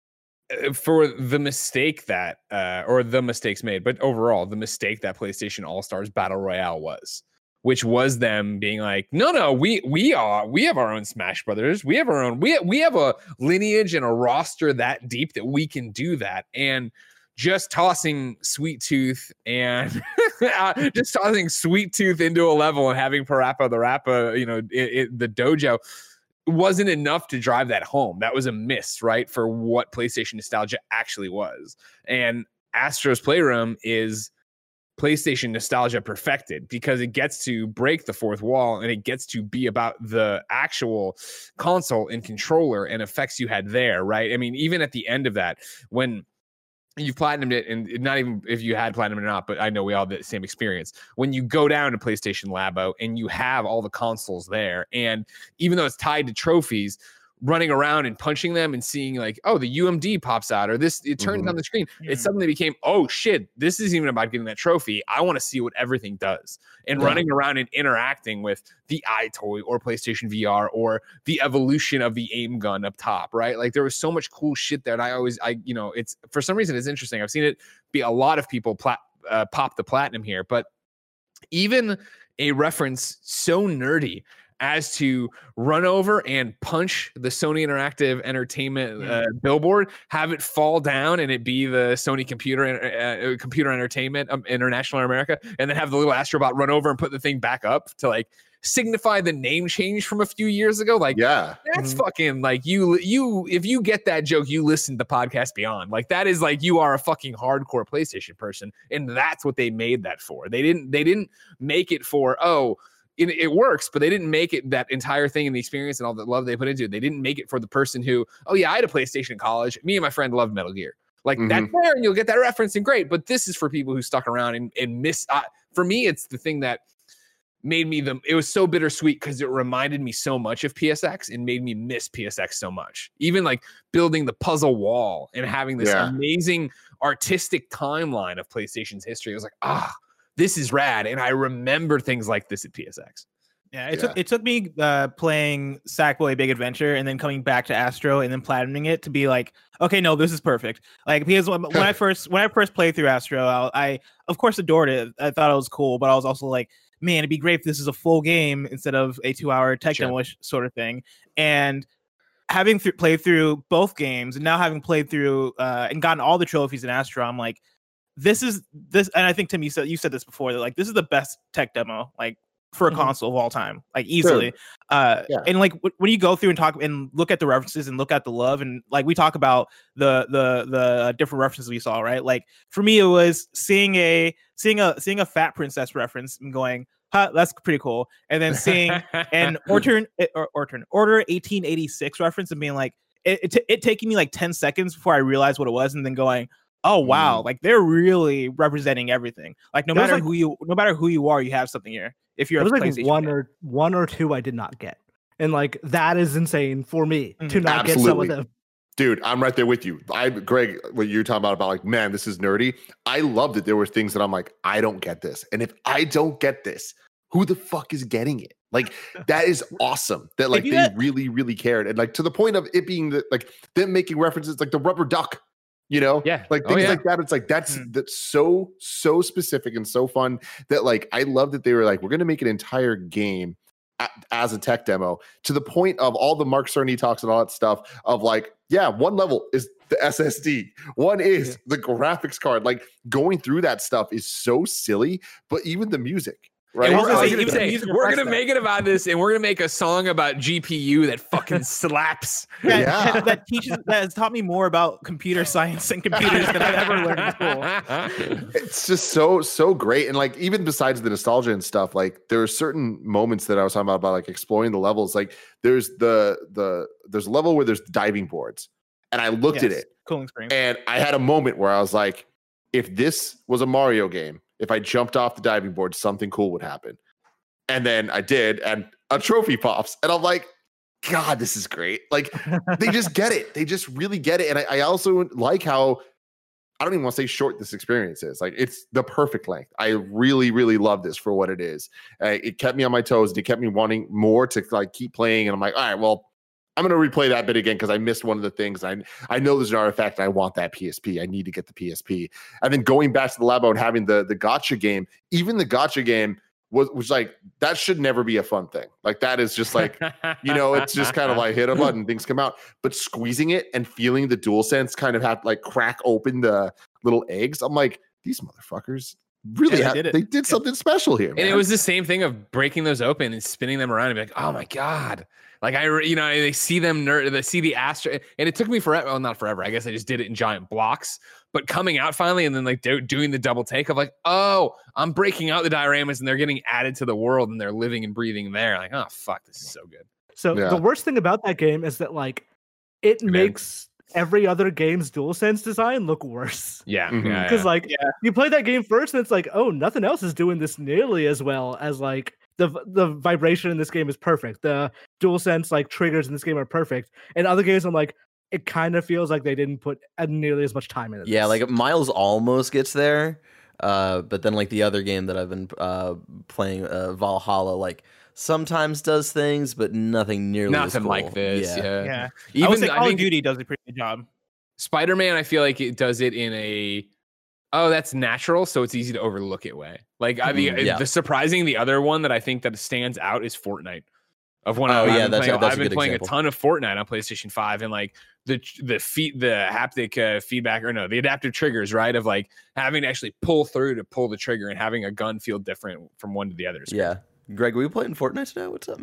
for the mistake that, uh, or the mistakes made, but overall, the mistake that PlayStation All-Stars Battle Royale was, which was them being like, no, no, we we are, we have our own Smash Brothers. We have our own, we, we have a lineage and a roster that deep that we can do that. And just tossing Sweet Tooth and just tossing Sweet Tooth into a level and having Parappa the Rappa, you know, it, it, the dojo, wasn't enough to drive that home. That was a miss, right, for what PlayStation nostalgia actually was. And Astro's Playroom is PlayStation nostalgia perfected, because it gets to break the fourth wall and it gets to be about the actual console and controller and effects you had there, right? I mean, even at the end of that, when you've platinumed it, and not even if you had platinum or not, but I know we all had the same experience. When you go down to PlayStation Labo and you have all the consoles there, and even though it's tied to trophies, running around and punching them and seeing like, oh, the U M D pops out, or this, it turns mm-hmm. on the screen. Yeah. It suddenly became, oh shit, this isn't even about getting that trophy. I want to see what everything does. And yeah. running around and interacting with the iToy or PlayStation V R or the evolution of the aim gun up top, right? Like there was so much cool shit there. And I always, I, you know, it's, for some reason it's interesting. I've seen it be a lot of people plat, uh, pop the platinum here, but even a reference so nerdy as to run over and punch the Sony Interactive Entertainment uh, billboard, have it fall down and it be the Sony Computer uh, Computer Entertainment um, International America, and then have the little Astrobot run over and put the thing back up to like signify the name change from a few years ago. Like, yeah, that's mm-hmm. fucking like you, you, if you get that joke, you listen to Podcast Beyond. Like that is like, you are a fucking hardcore PlayStation person. And that's what they made that for. They didn't, they didn't make it for, oh, it, it works, but they didn't make it that entire thing and the experience and all the love they put into it. They didn't make it for the person who, oh yeah, I had a PlayStation in college. Me and my friend loved Metal Gear. Like mm-hmm. that's there, and you'll get that reference and great. But this is for people who stuck around and, and miss. Uh, for me, it's the thing that made me the. It was so bittersweet because it reminded me so much of P S X and made me miss P S X so much. Even like building the puzzle wall and having this yeah. amazing artistic timeline of PlayStation's history. I was like, ah, this is rad, and I remember things like this at P S X. Yeah, it yeah. took it took me uh, playing Sackboy Big Adventure and then coming back to Astro and then platinuming it to be like, okay, no, this is perfect. Like because when, when I first when I first played through Astro, I, I of course adored it. I thought it was cool, but I was also like, man, it'd be great if this is a full game instead of a two-hour tech sure. demo sort of thing. And having th- played through both games and now having played through uh, and gotten all the trophies in Astro, I'm like, this is this. And I think Tim, you said you said this before that like this is the best tech demo like. For a mm-hmm. console of all time, like easily. Sure. Uh, yeah. And like w- when you go through and talk and look at the references and look at the love and like we talk about the the the different references we saw, right? Like for me, it was seeing a seeing a seeing a Fat Princess reference and going, huh, that's pretty cool. And then seeing an Order or Order Order eighteen eighty-six reference and being like, it, it, t- it taking me like ten seconds before I realized what it was, and then going, oh wow, mm. like they're really representing everything. Like no matter like, who you no matter who you are, you have something here. If you're a like one fan. or one or two I did not get. And like that is insane for me mm-hmm. to not Absolutely. get some of them. Dude, I'm right there with you. I Greg, what you're talking about about like, man, this is nerdy. I love that there were things that I'm like, I don't get this. And if I don't get this, who the fuck is getting it? Like that is awesome. That like they had- really, really cared. And like to the point of it being that like them making references like the rubber duck. You know, yeah, like things oh, yeah. like that. It's like that's mm. that's so so specific and so fun that like I love that they were like, we're gonna make an entire game a- as a tech demo to the point of all the Mark Cerny talks and all that stuff of like, yeah, one level is the S S D, one is yeah. the graphics card. Like going through that stuff is so silly, but even the music. Right. We're, gonna say, say, we're gonna make it about this, and we're gonna make a song about G P U that fucking slaps. That, yeah. that, that teaches that has taught me more about computer science and computers than I've ever learned in school. It's just so so great, and like even besides the nostalgia and stuff, like there are certain moments that I was talking about about like exploring the levels. Like there's the the there's a level where there's diving boards, and I looked yes. at it, cooling springs, and I had a moment where I was like, if this was a Mario game. If I jumped off the diving board, something cool would happen. And then I did, and a trophy pops. And I'm like, God, this is great. Like, they just get it. They just really get it. And I, I also like how, I don't even want to say short this experience is. Like, it's the perfect length. I really, really love this for what it is. Uh, it kept me on my toes. And it kept me wanting more to, like, keep playing. And I'm like, all right, well, I'm going to replay that bit again because I missed one of the things. I I know there's an artifact. And I want that P S P. I need to get the P S P. And then going back to the Labo and having the the gotcha game, even the gotcha game was, was like, that should never be a fun thing. Like that is just like, you know, it's just kind of like hit a button, things come out. But squeezing it and feeling the DualSense kind of have like crack open the little eggs. I'm like, these motherfuckers really yeah, they, had, did, they did something special here, man. And it was the same thing of breaking those open and spinning them around and be like, oh my God. Like I, you know, they see them nerd, they see the Astro, and it took me forever. Well, not forever. I guess I just did it in giant blocks. But coming out finally, and then like do, doing the double take of like, oh, I'm breaking out the dioramas, and they're getting added to the world, and they're living and breathing there. Like, oh fuck, this is so good. So yeah. the worst thing about that game is that like it Man. makes every other game's DualSense design look worse. Yeah, because mm-hmm. yeah, like yeah. you play that game first, and it's like, oh, nothing else is doing this nearly as well as like. The the vibration in this game is perfect. The DualSense like triggers in this game are perfect. And other games, I'm like, it kind of feels like they didn't put nearly as much time in it. Yeah, like Miles almost gets there, uh, but then like the other game that I've been uh, playing, uh, Valhalla, like sometimes does things, but nothing nearly nothing as cool. like this. Yeah, yeah. yeah. Even I would say Call I think of Duty does a pretty good job. Spider-Man, I feel like it does it in a. Oh, that's natural, so it's easy to overlook it way. Like I mean, yeah. the surprising, the other one that I think that stands out is Fortnite. Of when oh, I've yeah, been that's playing, a, that's I've been a good playing example. a ton of Fortnite on PlayStation five, and like the the feet, the haptic uh, feedback, or no, the adaptive triggers, right? Of like having to actually pull through to pull the trigger, and having a gun feel different from one to the other. Yeah, Greg, were you playing Fortnite today? What's up, man?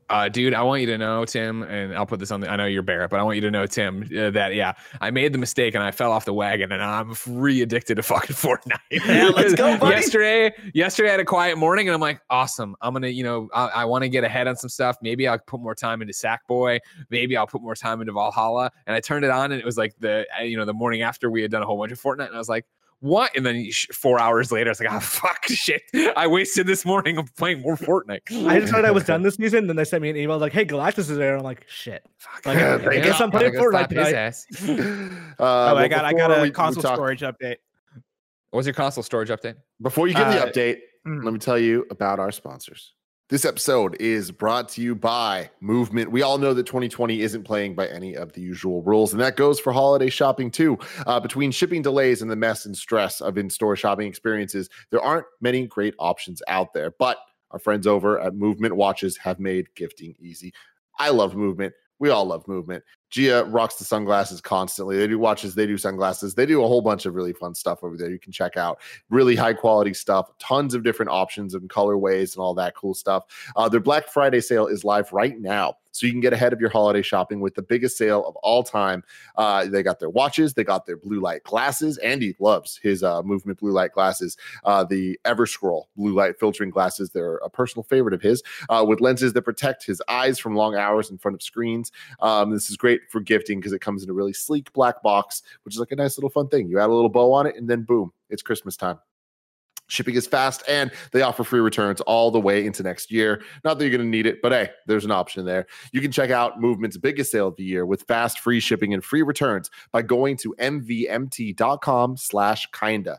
Uh, dude, I want you to know, Tim, and I'll put this on the, I know you're Barrett, but I want you to know, Tim, uh, that, yeah, I made the mistake and I fell off the wagon and I'm re-addicted to fucking Fortnite. Yeah, let's go, buddy. yesterday, yesterday I had a quiet morning and I'm like, awesome. I'm going to, you know, I, I want to get ahead on some stuff. Maybe I'll put more time into Sackboy. Maybe I'll put more time into Valhalla. And I turned it on and it was like the, you know, the morning after we had done a whole bunch of Fortnite. And I was like, what? And then four hours later, I was like, oh, fuck, shit. I wasted this morning of playing more Fortnite. I just heard I was done this season. Then they sent me an email like, hey, Galactus is there. I'm like, shit. Fuck. Like, Yeah, I guess I'm playing Fortnite Uh, oh, I got I got a we, console we talk, storage update. What was your console storage update? Before you give Uh, the update, mm. let me tell you about our sponsors. This episode is brought to you by Movement. We all know that twenty twenty isn't playing by any of the usual rules, and that goes for holiday shopping too. Uh, between shipping delays and the mess and stress of in-store shopping experiences, there aren't many great options out there, but our friends over at Movement Watches have made gifting easy. I love Movement. We all love Movement. Gia rocks the sunglasses constantly. They do watches, they do sunglasses. They do a whole bunch of really fun stuff over there. You can check out really high quality stuff, tons of different options and colorways and all that cool stuff. Uh, their Black Friday sale is live right now. So you can get ahead of your holiday shopping with the biggest sale of all time. Uh, they got their watches, they got their blue light glasses. Andy loves his uh, Movement blue light glasses. Uh, the Everscroll blue light filtering glasses, they're a personal favorite of his, uh, with lenses that protect his eyes from long hours in front of screens. Um, this is great for gifting because it comes in a really sleek black box, which is like a nice little fun thing. You add a little bow on it, and then boom, it's Christmas time. Shipping is fast, and they offer free returns all the way into next year. Not that you're going to need it, but hey, there's an option there. You can check out Movement's biggest sale of the year with fast, free shipping and free returns by going to mvmt.com slash kinda.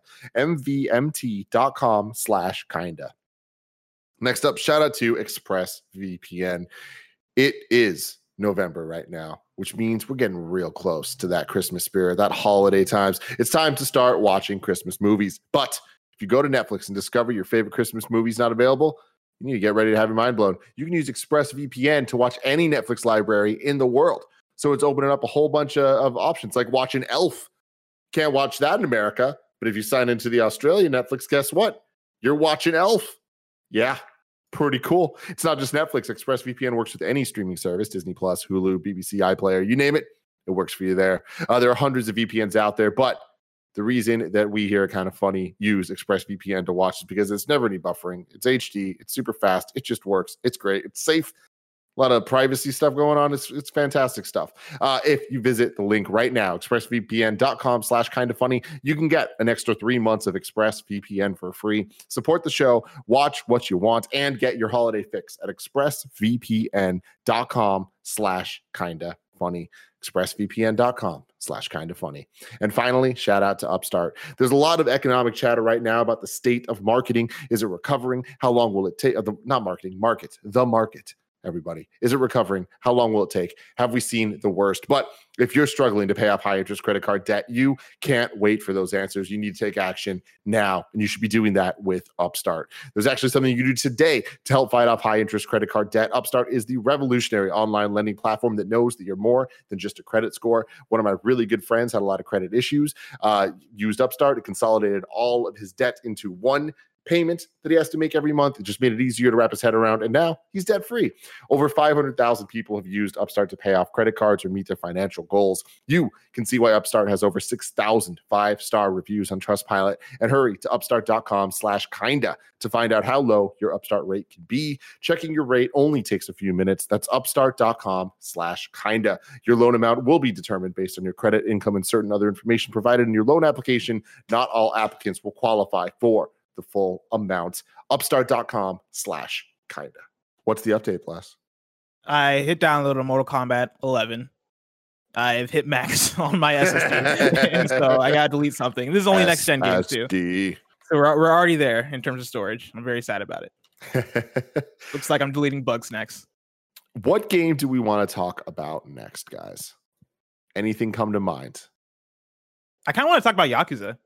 mvmt.com slash kinda. Next up, shout out to ExpressVPN. It is November right now, which means we're getting real close to that Christmas spirit, that holiday times. It's time to start watching Christmas movies, but if you go to Netflix and discover your favorite Christmas movie's not available, you need to get ready to have your mind blown. You can use ExpressVPN to watch any Netflix library in the world. So it's opening up a whole bunch of, of options, like watching Elf. Can't watch that in America, but if you sign into the Australian Netflix, guess what? You're watching Elf. Yeah, pretty cool. It's not just Netflix. ExpressVPN works with any streaming service, Disney Plus, Hulu, B B C iPlayer, you name it, it works for you there. Uh, there are hundreds of V P Ns out there, but the reason that we here at Kind of Funny use ExpressVPN to watch is because it's never any buffering. It's H D. It's super fast. It just works. It's great. It's safe. A lot of privacy stuff going on. It's it's fantastic stuff. Uh, if you visit the link right now, expressvpn.com slash kind of funny, you can get an extra three months of ExpressVPN for free. Support the show, watch what you want, and get your holiday fix at expressvpn.com slash kinda funny. expressvpn.com slash kind of funny. And finally, shout out to Upstart. There's a lot of economic chatter right now about the state of marketing. Is it recovering? How long will it take? Uh, the, not marketing, market, the market. Everybody, is it recovering? How long will it take? Have we seen the worst? But if you're struggling to pay off high interest credit card debt, you can't wait for those answers. You need to take action now, and you should be doing that with Upstart. There's actually something you can do today to help fight off high interest credit card debt. Upstart is the revolutionary online lending platform that knows that you're more than just a credit score. One of my really good friends had a lot of credit issues, uh, used Upstart. It consolidated all of his debt into one payment that he has to make every month. It just made it easier to wrap his head around, and now he's debt-free. Over five hundred thousand people have used Upstart to pay off credit cards or meet their financial goals. You can see why Upstart has over six thousand five-star reviews on Trustpilot, and hurry to upstart.com slash kinda to find out how low your Upstart rate can be. Checking your rate only takes a few minutes. That's upstart.com slash kinda. Your loan amount will be determined based on your credit, income, and certain other information provided in your loan application. Not all applicants will qualify for the full amount. Upstart.com slash kinda. What's the update, Bless? I hit download on Mortal Kombat eleven. I've hit max on my S S D, and so I gotta delete something. This is only next gen games too, so we're we're already there in terms of storage. I'm very sad about it. Looks like I'm deleting bugs next. What game do we want to talk about next, guys? Anything come to mind? I kind of want to talk about Yakuza.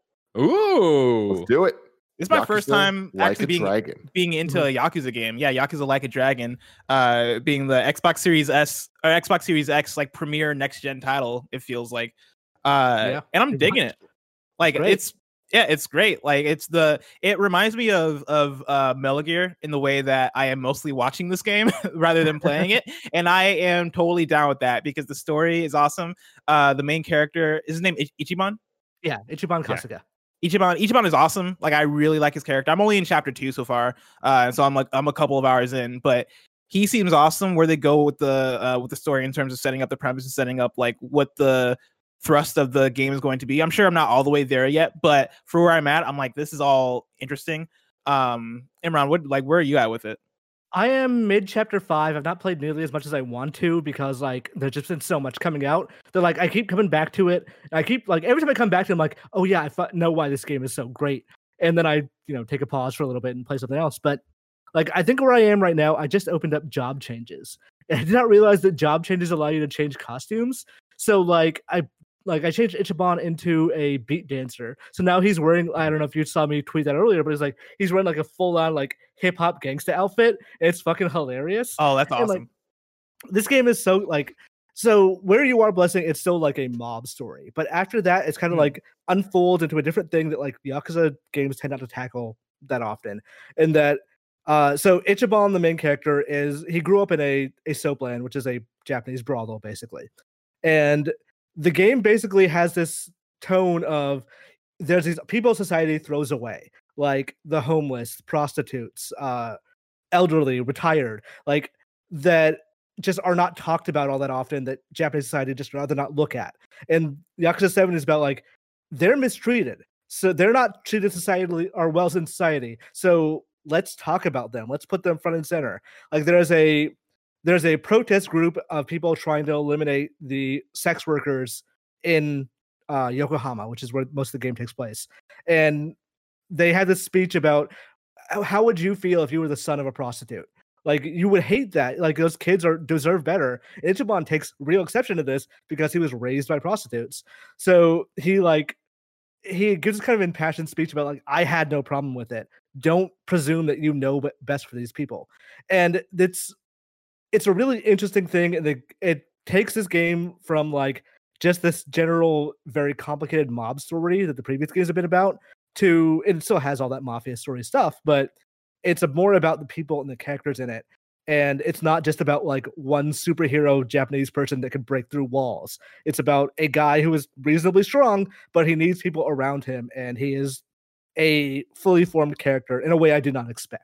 Ooh, let's do it. This is my Yakuza first time like actually being, dragon. being into mm-hmm. a Yakuza game. Yeah, Yakuza Like a Dragon, uh, being the Xbox Series S or Xbox Series X like premier next gen title. It feels like, uh, yeah. and I'm digging it. Like Great. it's Yeah, it's great. Like it's the it reminds me of of uh Metal Gear in the way that I am mostly watching this game rather than playing it. And I am totally down with that because the story is awesome. Uh the main character is his name I- Ichiban? Yeah, Ichiban Kasuga. Yeah. Ichiban Ichiban is awesome. Like I really like his character. I'm only in chapter two so far. Uh so I'm like I'm a couple of hours in, but he seems awesome where they go with the uh with the story in terms of setting up the premise and setting up like what the thrust of the game is going to be. I'm sure I'm not all the way there yet, but for where I'm at, I'm like, this is all interesting. Um, Imran, what like where are you at with it? I am mid chapter five. I've not played nearly as much as I want to because like there's just been so much coming out that like I keep coming back to it. I keep like every time I come back to it, I'm like, oh yeah, I f- know why this game is so great. And then I, you know, take a pause for a little bit and play something else. But like I think where I am right now, I just opened up job changes. And I did not realize that job changes allow you to change costumes. So like I Like I changed Ichiban into a beat dancer. So now he's wearing, I don't know if you saw me tweet that earlier, but it's like he's wearing like a full on like hip hop gangsta outfit. And it's fucking hilarious. Oh, that's awesome. And, like, this game is so like, so where you are, Blessing, it's still like a mob story. But after that, it's kind of mm. like unfolds into a different thing that like Yakuza games tend not to tackle that often. And that, uh, so Ichiban, the main character, is, he grew up in a, a soapland, which is a Japanese brothel, basically. And the game basically has this tone of there's these people society throws away, like the homeless, prostitutes, uh, elderly, retired, like that just are not talked about all that often, that Japanese society just rather not look at. And Yakuza seven is about like they're mistreated. So they're not treated societally or well in society. So let's talk about them. Let's put them front and center. Like there's a There's a protest group of people trying to eliminate the sex workers in uh, Yokohama, which is where most of the game takes place. And they had this speech about how would you feel if you were the son of a prostitute? Like you would hate that. Like those kids are deserve better. Ichiban takes real exception to this because he was raised by prostitutes. So he like he gives this kind of impassioned speech about like I had no problem with it. Don't presume that you know best for these people. And it's It's a really interesting thing, and it, it takes this game from like just this general, very complicated mob story that the previous games have been about to, and it still has all that mafia story stuff, but it's a more about the people and the characters in it. And it's not just about like one superhero Japanese person that can break through walls. It's about a guy who is reasonably strong, but he needs people around him, and he is a fully formed character in a way I did not expect.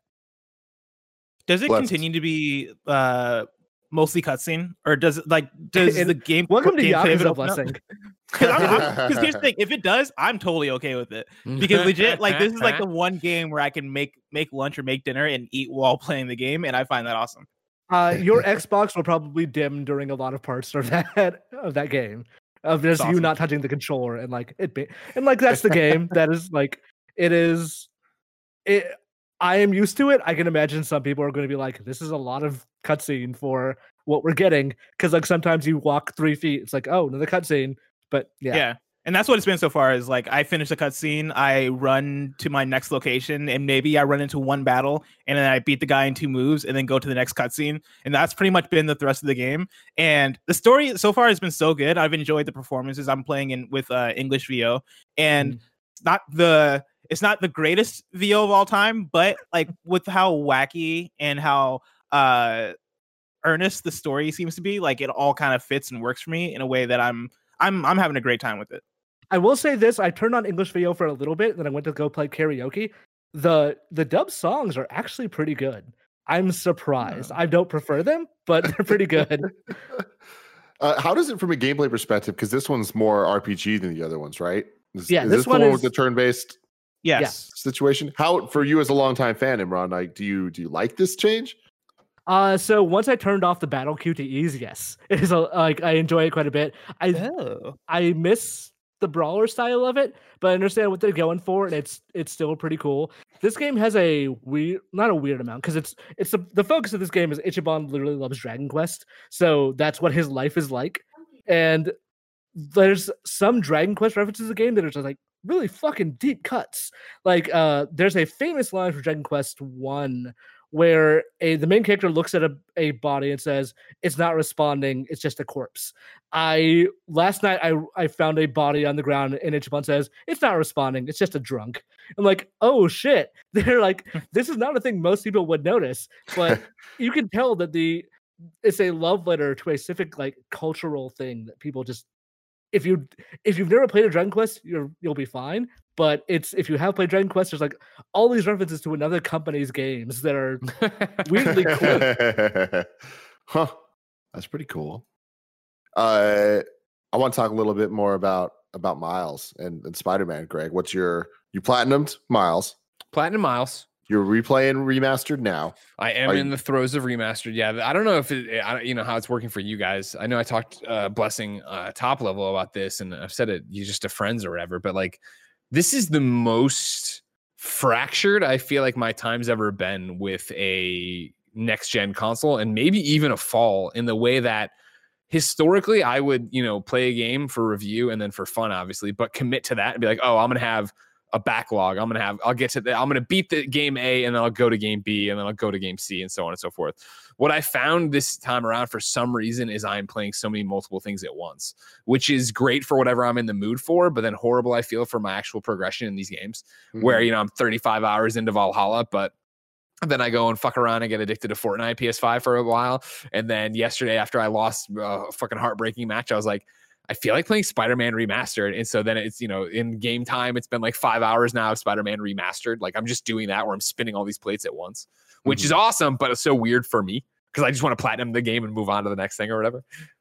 Does it Blessed. continue to be uh, mostly cutscene, or does it like does it, the game? Welcome to Yakuza, Blessing. Blessing. Because here's the thing: if it does, I'm totally okay with it. Because legit, like this is like the one game where I can make make lunch or make dinner and eat while playing the game, and I find that awesome. Uh, your Xbox will probably dim during a lot of parts of that of that game. Of just awesome. You not touching the controller and like it be and like that's the game. That is like it is it. I am used to it. I can imagine some people are going to be like, this is a lot of cutscene for what we're getting. Because like sometimes you walk three feet, it's like, oh, another cutscene. But yeah. Yeah. And that's what it's been so far is like I finish the cutscene, I run to my next location, and maybe I run into one battle, and then I beat the guy in two moves, and then go to the next cutscene. And that's pretty much been the thrust of the game. And the story so far has been so good. I've enjoyed the performances. I'm playing in with uh, English V O, and mm. it's not the it's not the greatest V O of all time, but like with how wacky and how uh, earnest the story seems to be, like it all kind of fits and works for me in a way that I'm I'm I'm having a great time with it. I will say this, I turned on English V O for a little bit, then I went to go play karaoke. The the dub songs are actually pretty good. I'm surprised. Yeah. I don't prefer them, but they're pretty good. uh, how does it from a gameplay perspective? Because this one's more R P G than the other ones, right? Is, yeah, is this, this one the one is with the turn-based yes. yes. situation? How for you as a longtime fan, Imran, like do you do you like this change? Uh, so once I turned off the battle Q T Es, yes, it is a, like I enjoy it quite a bit. I oh. I miss the brawler style of it, but I understand what they're going for, and it's it's still pretty cool. This game has a weird, not a weird amount, because it's it's a, the focus of this game is Ichiban literally loves Dragon Quest, so that's what his life is like. And there's some Dragon Quest references in the game that are just like really fucking deep cuts. Like uh, there's a famous line from Dragon Quest One where a the main character looks at a, a body and says, it's not responding, it's just a corpse. I last night I I found a body on the ground and Ichiban says, it's not responding, it's just a drunk. I'm like, oh shit. They're like, this is not a thing most people would notice, but you can tell that the it's a love letter to a specific like cultural thing that people just if you if you've never played a Dragon Quest, you're you'll be fine. But it's if you have played Dragon Quest, there's like all these references to another company's games that are weirdly cool. Huh. That's pretty cool. Uh, I want to talk a little bit more about about Miles and, and Spider-Man. Greg, what's your you platinumed Miles? Platinum Miles. You're replaying remastered now. I am Are in you- the throes of remastered. Yeah, I don't know if it, I, you know how it's working for you guys. I know I talked uh, Blessing uh, top level about this, and I've said it you just to friends or whatever. But like, this is the most fractured I feel like my time's ever been with a next gen console, and maybe even a fall in the way that historically I would you know play a game for review and then for fun, obviously, but commit to that and be like, oh, I'm gonna have a backlog. I'm gonna have. I'll get to the. I'm gonna beat the game A, and then I'll go to game B, and then I'll go to game C, and so on and so forth. What I found this time around, for some reason, is I'm playing so many multiple things at once, which is great for whatever I'm in the mood for, but then horrible I feel for my actual progression in these games. Mm-hmm. Where you know I'm thirty-five hours into Valhalla, but then I go and fuck around and get addicted to Fortnite P S five for a while, and then yesterday after I lost a fucking heartbreaking match, I was like, I feel like playing Spider-Man Remastered. And so then it's, you know, in game time, it's been like five hours now of Spider-Man Remastered. Like I'm just doing that where I'm spinning all these plates at once, which mm-hmm. is awesome, but it's so weird for me because I just want to platinum the game and move on to the next thing or whatever.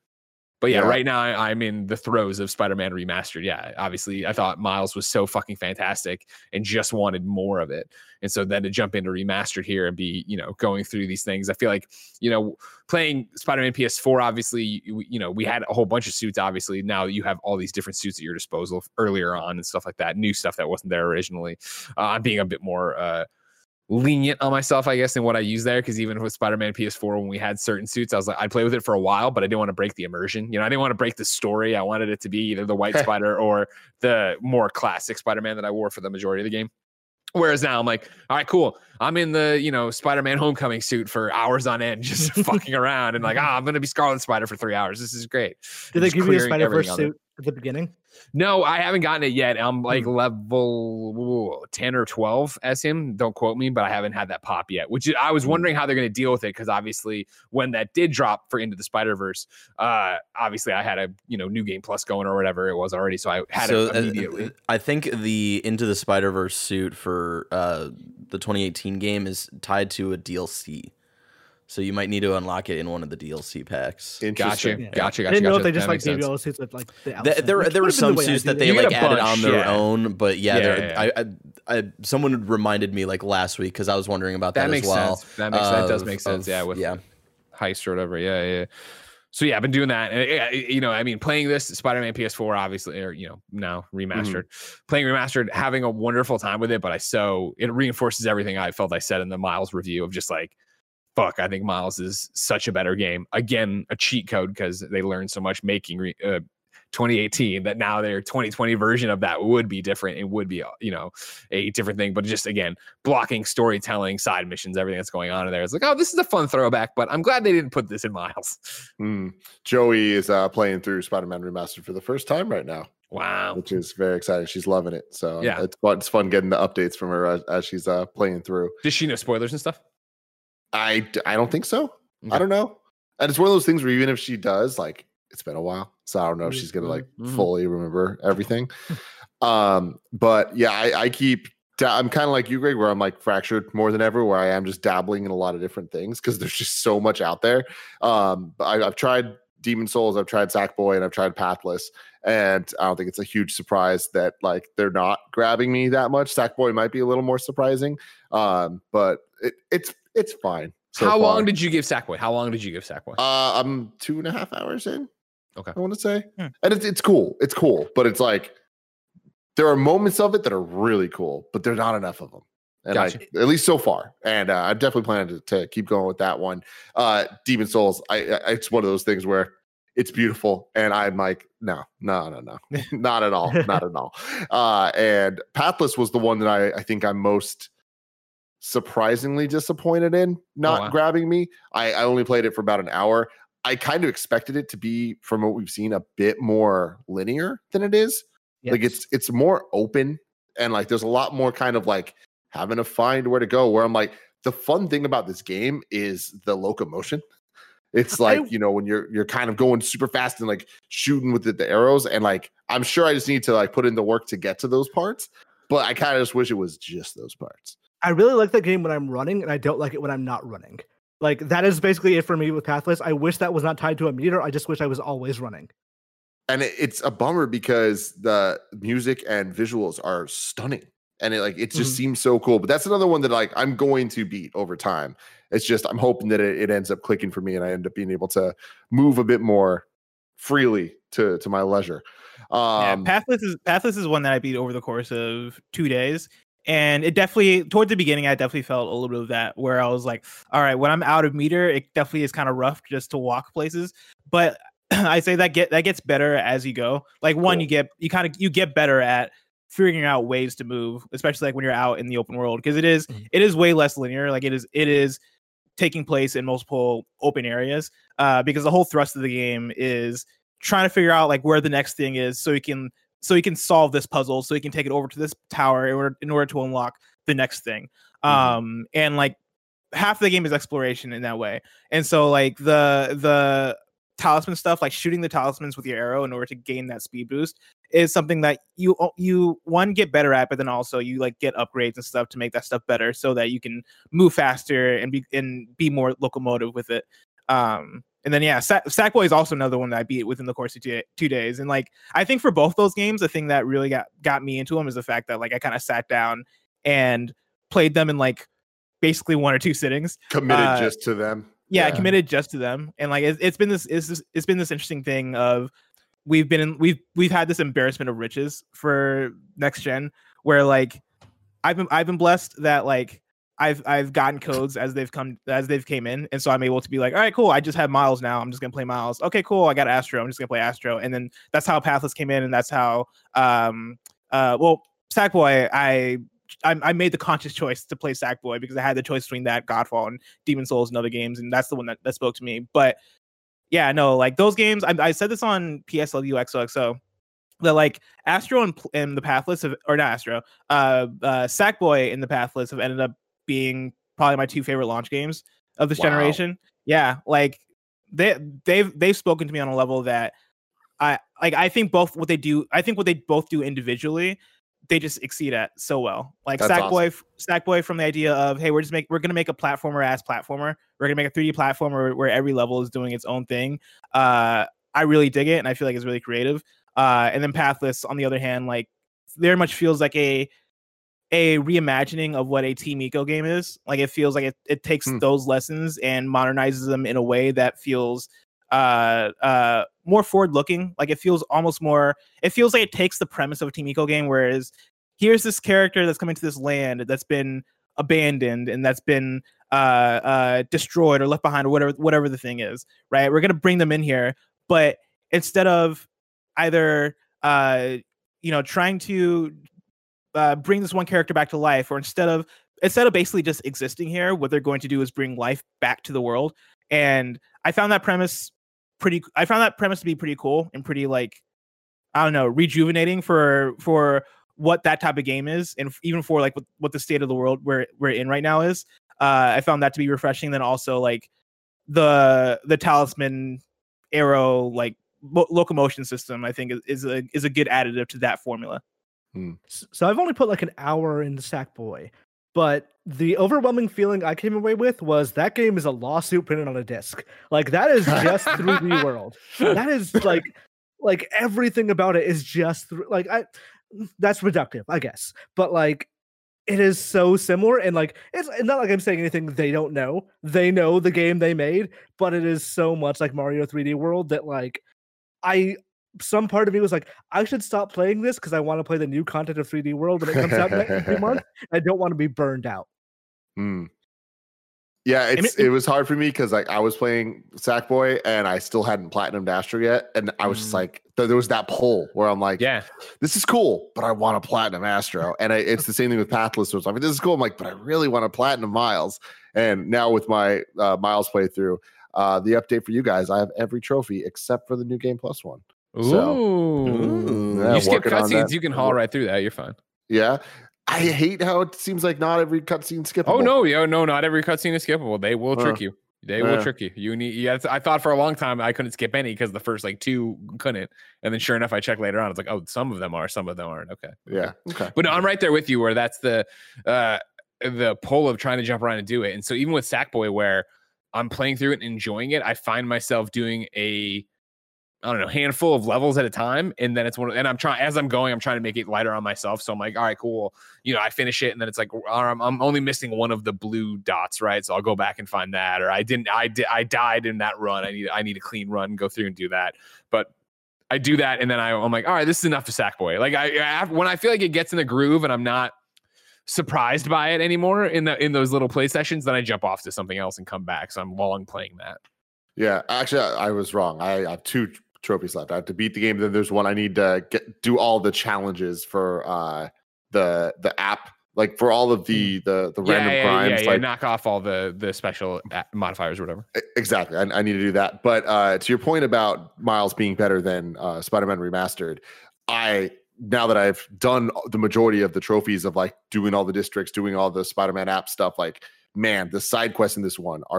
But yeah, yeah. right now I, I'm in the throes of Spider-Man Remastered. Yeah, obviously I thought Miles was so fucking fantastic and just wanted more of it. And so then to jump into Remastered here and be, you know, going through these things, I feel like, you know, playing Spider-Man P S four, obviously, you, you know, we had a whole bunch of suits, obviously. Now you have all these different suits at your disposal earlier on and stuff like that, new stuff that wasn't there originally. Uh, I'm being a bit more uh, lenient on myself, I guess, than what I use there. Because even with Spider-Man P S four, when we had certain suits, I was like, I'd play with it for a while, but I didn't want to break the immersion. You know, I didn't want to break the story. I wanted it to be either the White Spider or the more classic Spider-Man that I wore for the majority of the game. Whereas now I'm like, all right, cool. I'm in the, you know, Spider-Man Homecoming suit for hours on end, just fucking around and like, ah, I'm going to be Scarlet Spider for three hours. This is great. Did they give you a Spider-Verse suit at the beginning? No, I haven't gotten it yet. I'm like mm. level ten or twelve as him. Don't quote me, but I haven't had that pop yet, which I was wondering how they're going to deal with it. Cause obviously when that did drop for Into the Spider-Verse, uh, obviously I had a, you know, New Game Plus going or whatever it was already. So I had so, it immediately. Uh, I think the Into the Spider-Verse suit for uh, the twenty eighteen game is tied to a D L C. So you might need to unlock it in one of the D L C packs. Gotcha, yeah. gotcha, gotcha. I didn't know gotcha. if they just that like gave you all the suits at like the outside. There, there, there were some suits that they like added bunch, on their yeah. own, but yeah, yeah, yeah, yeah. I, I, I, someone reminded me like last week because I was wondering about that, that makes as well. Sense. That makes uh, sense. That does make sense. Of, yeah, with yeah. Heist or whatever. Yeah, yeah. So yeah, I've been doing that, and it, you know, I mean, playing this Spider-Man P S four, obviously, or you know, now remastered, mm-hmm. playing remastered, having a wonderful time with it. But I so it reinforces everything I felt I said in the Miles review of just like, fuck, I think Miles is such a better game. Again, a cheat code because they learned so much making re, uh, twenty eighteen that now their twenty twenty version of that would be different and would be, you know, a different thing. But just again, blocking, storytelling, side missions, everything that's going on in there. It's like, oh, this is a fun throwback, but I'm glad they didn't put this in Miles. Mm. Joey is uh, playing through Spider-Man Remastered for the first time right now. Wow, which is very exciting. She's loving it. So yeah, it's fun. It's fun getting the updates from her as, as she's uh, playing through. Does she know spoilers and stuff? I, I don't think so. Okay. I don't know. And it's one of those things where even if she does, like, it's been a while. So I don't know if she's going to like mm-hmm. fully remember everything. um, But yeah, I, I keep, I'm kind of like you, Greg, where I'm like fractured more than ever, where I am just dabbling in a lot of different things because there's just so much out there. Um, but I, I've tried Demon Souls, I've tried Sackboy, and I've tried Pathless. And I don't think it's a huge surprise that like they're not grabbing me that much. Sackboy might be a little more surprising. Um, but it, it's, It's fine. So How far. long did you give Sackboy? How long did you give Sackboy? Uh, I'm two and a half hours in. Okay. I want to say. Hmm. And it's it's cool. It's cool. But it's like there are moments of it that are really cool, but there's not enough of them. And gotcha. I, at least so far. And uh, I'm definitely planning to, to keep going with that one. Uh, Demon Souls, I, I it's one of those things where it's beautiful. And I'm like, no, no, no, no. Not at all. Not at all. Uh, and Pathless was the one that I, I think I'm most surprisingly disappointed in not oh, wow. grabbing me. I, I only played it for about an hour. I kind of expected it to be, from what we've seen, a bit more linear than it is. Yes. Like it's it's more open, and like there's a lot more kind of like having to find where to go. Where I'm like, the fun thing about this game is the locomotion. It's like, I, you know, when you're you're kind of going super fast and like shooting with the, the arrows, and like I'm sure I just need to like put in the work to get to those parts. But I kind of just wish it was just those parts. I really like the game when I'm running, and I don't like it when I'm not running. Like, that is basically it for me with Pathless. I wish that was not tied to a meter. I just wish I was always running. And it, it's a bummer because the music and visuals are stunning. And it like it just mm-hmm. seems so cool. But that's another one that like I'm going to beat over time. It's just I'm hoping that it, it ends up clicking for me, and I end up being able to move a bit more freely to, to my leisure. Um, yeah, Pathless is Pathless is one that I beat over the course of two days. And it definitely, towards the beginning, I definitely felt a little bit of that, where I was like, all right, when I'm out of meter, it definitely is kind of rough just to walk places. But I say that get that gets better as you go. Like one, cool. you get you kind of you get better at figuring out ways to move, especially like when you're out in the open world, because it is mm-hmm. it is way less linear. Like it is it is taking place in multiple open areas. Uh, because the whole thrust of the game is trying to figure out like where the next thing is, so you can. So he can solve this puzzle, so he can take it over to this tower in order, in order to unlock the next thing. Mm-hmm. Um, and like half the game is exploration in that way. And so like the the talisman stuff, like shooting the talismans with your arrow in order to gain that speed boost, is something that you you one get better at, but then also you like get upgrades and stuff to make that stuff better, so that you can move faster and be and be more locomotive with it. Um, And then, yeah, Sack- Sackboy is also another one that I beat within the course of two, two days. And, like, I think for both those games, the thing that really got, got me into them is the fact that, like, I kind of sat down and played them in, like, basically one or two sittings. Committed uh, just to them. Yeah, yeah, I committed just to them. And, like, it, it's been this it's, this it's been this interesting thing of we've been in, we've we've had this embarrassment of riches for next gen, where, like, I've been I've been blessed that, like, I've I've gotten codes as they've come as they've came in, and so I'm able to be like, all right, cool. I just have Miles now. I'm just gonna play Miles. Okay, cool. I got Astro. I'm just gonna play Astro, and then that's how Pathless came in, and that's how um uh well Sackboy I I, I made the conscious choice to play Sackboy because I had the choice between that, Godfall, and Demon Souls and other games, and that's the one that, that spoke to me. But yeah, no, like those games. I, I said this on P S L U X O X O. That like Astro and, and the Pathless have, or not Astro, uh, uh Sackboy and the Pathless have ended up being probably my two favorite launch games of this wow. generation. Yeah, like they they've they've spoken to me on a level that I like. I think both what they do, I think what they both do individually, they just exceed at so well. Like Sackboy, awesome. Sackboy from the idea of, hey, we're just make we're gonna make a platformer ass platformer. We're gonna make a three D platformer where, where every level is doing its own thing. Uh, I really dig it, and I feel like it's really creative. Uh, and then Pathless, on the other hand, like very much feels like a a reimagining of what a Team Eco game is. Like it feels like it, it takes hmm. those lessons and modernizes them in a way that feels uh uh more forward looking. Like it feels almost more it feels like it takes the premise of a Team Eco game, whereas here's this character that's coming to this land that's been abandoned and that's been uh uh destroyed or left behind or whatever whatever the thing is, right? We're gonna bring them in here, but instead of either uh you know trying to Uh, bring this one character back to life, or instead of instead of basically just existing here, what they're going to do is bring life back to the world. And I found that premise pretty. I found that premise to be pretty cool and pretty like I don't know, rejuvenating for for what that type of game is, and even for like what, what the state of the world we're we're in right now is. Uh, I found that to be refreshing. Then also like the the talisman arrow like lo- locomotion system, I think is, is a is a good additive to that formula. So I've only put like an hour into Sackboy, but the overwhelming feeling I came away with was that game is a lawsuit printed on a disc. Like that is just three D World. That is like, like everything about it is just th- like I. That's reductive, I guess, but like it is so similar, and like it's not like I'm saying anything they don't know. They know the game they made, but it is so much like Mario three D World that like I. Some part of me was like, I should stop playing this because I want to play the new content of three D World when it comes out next few months. I don't want to be burned out. Mm. Yeah, it's it was hard for me because like I was playing Sackboy and I still hadn't platinumed Astro yet, and I was just like, there was that pull where I'm like, yeah, this is cool, but I want to platinum Astro, and I, it's the same thing with Pathless. So I mean, this is cool. I'm like, but I really want to platinum Miles, and now with my uh, Miles playthrough, uh, the update for you guys, I have every trophy except for the new Game Plus one. Ooh, so, Ooh. Yeah, you skip cutscenes, you can haul right through that. You're fine. Yeah. I hate how it seems like not every cutscene skippable. Oh no, yo, no, not every cutscene is skippable. They will trick uh, you. They yeah. will trick you. You need. Yeah, I thought for a long time I couldn't skip any because the first like two couldn't, and then sure enough, I checked later on. It's like, oh, some of them are, some of them aren't. Okay. Yeah. Okay. But no, I'm right there with you. Where that's the uh the pull of trying to jump around and do it. And so even with Sackboy, where I'm playing through it and enjoying it, I find myself doing a I don't know, handful of levels at a time. And then it's one of, and I'm trying, as I'm going, I'm trying to make it lighter on myself. So I'm like, all right, cool. You know, I finish it and then it's like, I'm, I'm only missing one of the blue dots, right? So I'll go back and find that. Or I didn't, I did, I died in that run. I need, I need a clean run, go through and do that. But I do that. And then I, I'm like, all right, this is enough for Sackboy. Like I, I, when I feel like it gets in the groove and I'm not surprised by it anymore in the, in those little play sessions, then I jump off to something else and come back. So I'm long playing that. Yeah, actually I, I was wrong. I have two trophies left. I have to beat the game. Then there's one I need to get do all the challenges for uh the the app, like for all of the the the yeah, random yeah, crimes. Yeah, yeah, like, knock off all the the special modifiers or whatever. Exactly. I, I need to do that. But uh to your point about Miles being better than uh Spider-Man Remastered, I now that I've done the majority of the trophies of like doing all the districts, doing all the Spider-Man app stuff, like man, the side quests in this one are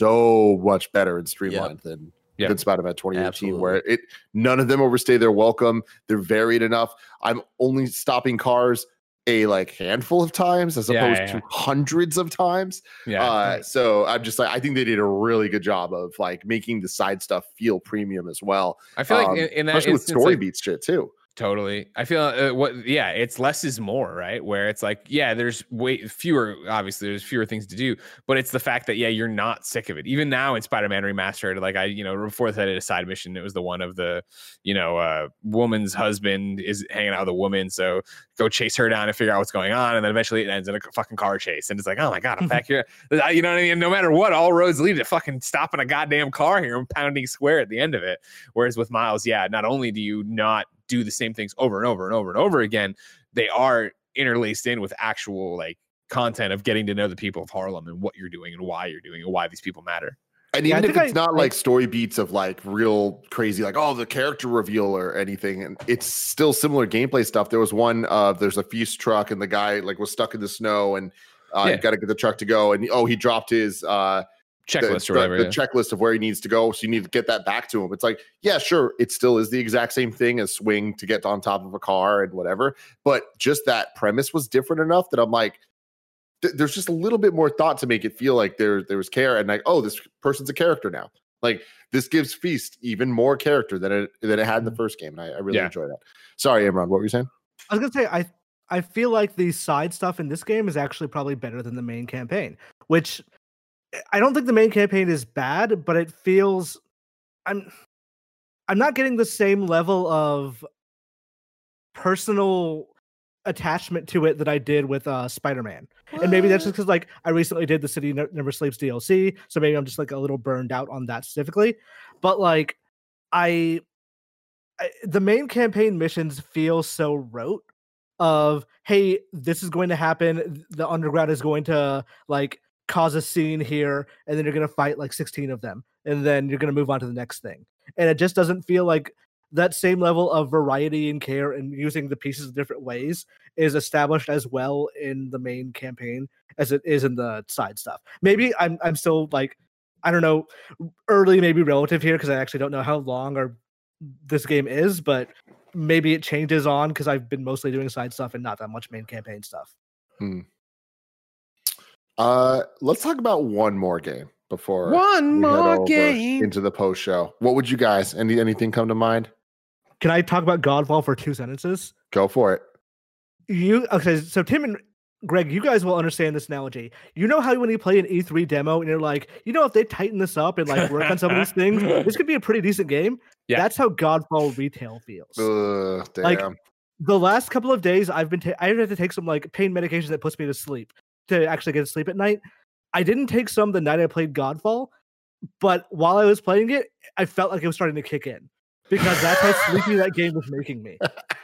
so much better and streamlined yep. than Yeah. than Spider-Man twenty eighteen, Absolutely. Where it none of them overstay their welcome. They're varied enough. I'm only stopping cars a like handful of times as yeah, opposed yeah, to yeah. hundreds of times. Yeah. Uh, so I'm just like, I think they did a really good job of like making the side stuff feel premium as well. I feel um, like in, in that especially instance, with story like, beats shit too. Totally. I feel uh, what, yeah, it's less is more, right? Where it's like, yeah, there's way fewer, obviously there's fewer things to do, but it's the fact that, yeah, you're not sick of it. Even now in Spider-Man Remastered, like I, you know, before that I did a side mission, it was the one of the, you know, uh, woman's husband is hanging out with a woman. So go chase her down and figure out what's going on. And then eventually it ends in a fucking car chase. And it's like, oh my God, I'm back here. You know what I mean? No matter what, all roads lead to fucking stopping a goddamn car here and pounding square at the end of it. Whereas with Miles, yeah, not only do you not do the same things over and over and over and over again, they are interlaced in with actual like content of getting to know the people of Harlem and what you're doing and why you're doing and why these people matter. And yeah, even if it's I, not I, like story beats of like real crazy, like, oh, the character reveal or anything, and it's still similar gameplay stuff. There was one of uh, there's a feast truck and the guy like was stuck in the snow and uh, yeah. you got to get the truck to go. And oh, he dropped his uh, checklist the, or whatever, the, yeah. the checklist of where he needs to go. So you need to get that back to him. It's like, yeah, sure. It still is the exact same thing as swing to get on top of a car and whatever. But just that premise was different enough that I'm like, th- there's just a little bit more thought to make it feel like there, there was care and like, oh, this person's a character now. Like this gives Feast even more character than it, than it had in the first game. And I, I really yeah. enjoy that. Sorry, Imran, what were you saying? I was going to say, I, I feel like the side stuff in this game is actually probably better than the main campaign, which I don't think the main campaign is bad, but it feels I'm I'm not getting the same level of personal attachment to it that I did with uh, Spider-Man. What? And maybe that's just because like I recently did the City Never Sleeps D L C, so maybe I'm just like a little burned out on that specifically. But like I, I the main campaign missions feel so rote of, hey, this is going to happen, the underground is going to like cause a scene here, and then you're going to fight like sixteen of them, and then you're going to move on to the next thing. And it just doesn't feel like that same level of variety and care and using the pieces in different ways is established as well in the main campaign as it is in the side stuff. Maybe I'm I'm still like, I don't know, early, maybe relative here, because I actually don't know how long or this game is, but maybe it changes on because I've been mostly doing side stuff and not that much main campaign stuff. Hmm. Uh, let's talk about one more game before one more game into the post show. What would you guys? Any anything come to mind? Can I talk about Godfall for two sentences? Go for it. You okay? So Tim and Greg, you guys will understand this analogy. You know how when you play an E three demo and you're like, you know, if they tighten this up and like work on some of these things, this could be a pretty decent game. Yeah. That's how Godfall retail feels. Ugh, damn. Like the last couple of days, I've been ta- I had to take some like pain medication that puts me to sleep to actually get to sleep at night. I didn't take some the night I played Godfall, but while I was playing it, I felt like it was starting to kick in because that's how sleepy that game was making me.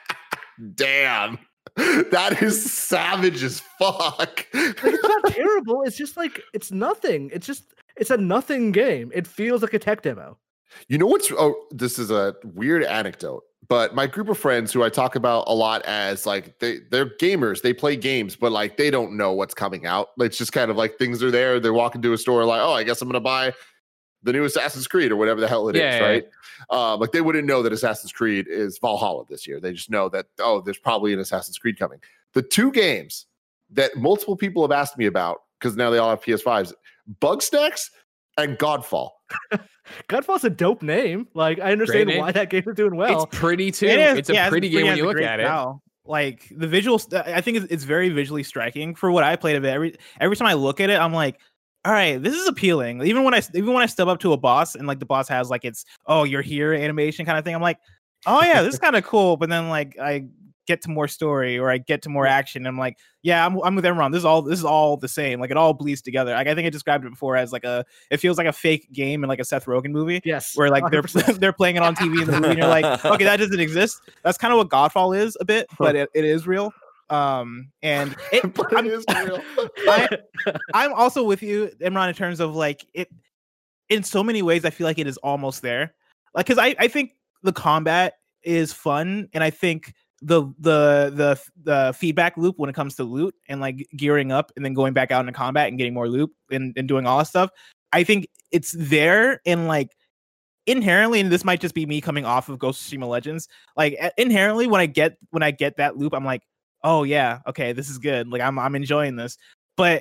Damn. That is savage as fuck. Like, it's not terrible. It's just like, it's nothing. It's just, it's a nothing game. It feels like a tech demo. You know what's, oh, this is a weird anecdote, but my group of friends who I talk about a lot as like, they, they're gamers, they play games, but like, they don't know what's coming out. It's just kind of like things are there. They're walking to a store like, oh, I guess I'm going to buy the new Assassin's Creed or whatever the hell it yeah, is, right? Yeah. Um, like they wouldn't know that Assassin's Creed is Valhalla this year. They just know that, oh, there's probably an Assassin's Creed coming. The two games that multiple people have asked me about, because now they all have P S fives, Bugsnax and Godfall. Godfall's a dope name. Like, I understand why that game is doing well. It's pretty too. It is, it's a yeah, pretty game when you look at style. it. Like the visuals, I think it's, it's very visually striking for what I played of it. Every every time I look at it, I'm like, all right, this is appealing. Even when I even when I step up to a boss and like the boss has like it's oh you're here animation kind of thing, I'm like, oh yeah, this is kind of cool. But then like I get to more story or I get to more action, and I'm like, yeah, I'm I'm with Emron. This is all this is all the same. Like it all bleeds together. Like I think I described it before as like a it feels like a fake game in like a Seth Rogen movie. Yes, where like they're they're playing it on T V in the movie, and you're like, okay, that doesn't exist. That's kind of what Godfall is a bit, but it, it is real. Um and it, it is real. I, I'm also with you, Imran, in terms of like it. In so many ways, I feel like it is almost there. Like, because I I think the combat is fun, and I think the the the the feedback loop when it comes to loot and like gearing up and then going back out into combat and getting more loot and, and doing all that stuff, I think it's there. And like inherently, and this might just be me coming off of Ghost of Tsushima Legends, like inherently when I get when I get that loop, I'm like, oh yeah, okay, this is good. Like I'm I'm enjoying this. But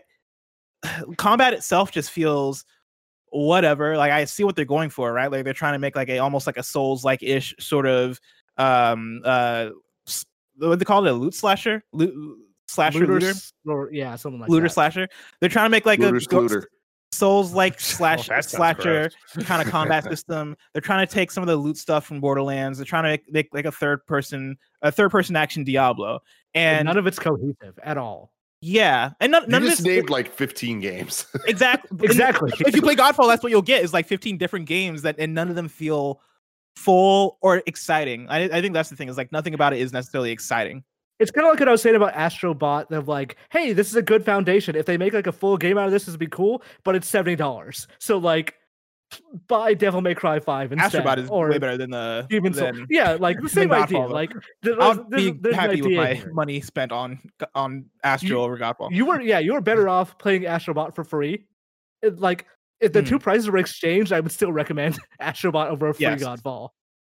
combat itself just feels whatever. Like I see what they're going for, right? Like they're trying to make like a almost like a Souls-like ish sort of um uh what they call it, a loot slasher, loot slasher looter, looter? Or, yeah, something like looter that. slasher. They're trying to make like Looter's a looter. Souls-like slash oh, slasher kind of combat system. They're trying to take some of the loot stuff from Borderlands. They're trying to make, make like a third person, a third person action Diablo, and, and none of it's cohesive at all. Yeah, and none, you none just of this named like fifteen games. Exactly, exactly. If you play Godfall, that's what you'll get is like fifteen different games that, and none of them feel full or exciting. I, I think that's the thing, is like nothing about it is necessarily exciting. It's kind of like what I was saying about Astrobot. Of like, hey, this is a good foundation. If they make like a full game out of this, this would be cool. But it's seventy dollars. So like, buy Devil May Cry five instead. Astrobot is or way better than the Demon's than, Soul. Yeah, like the same idea. Godfall, like, there's, I'll there's, be there's happy with my here. money spent on on Astro you, over Godfall. You were yeah, you were better off playing Astrobot for free. It, like, if the mm. two prices were exchanged, I would still recommend Astrobot over a free yes. Godfall.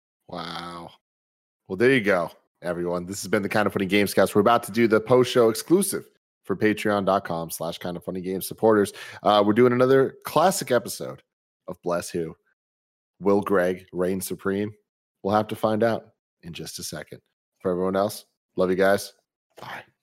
Wow. Well, there you go, everyone. This has been the Kind of Funny Gamescast. We're about to do the post-show exclusive for patreon.com slash kind of funny games supporters. Uh, we're doing another classic episode of Bless Who. Will Greg reign supreme? We'll have to find out in just a second. For everyone else, love you guys. Bye.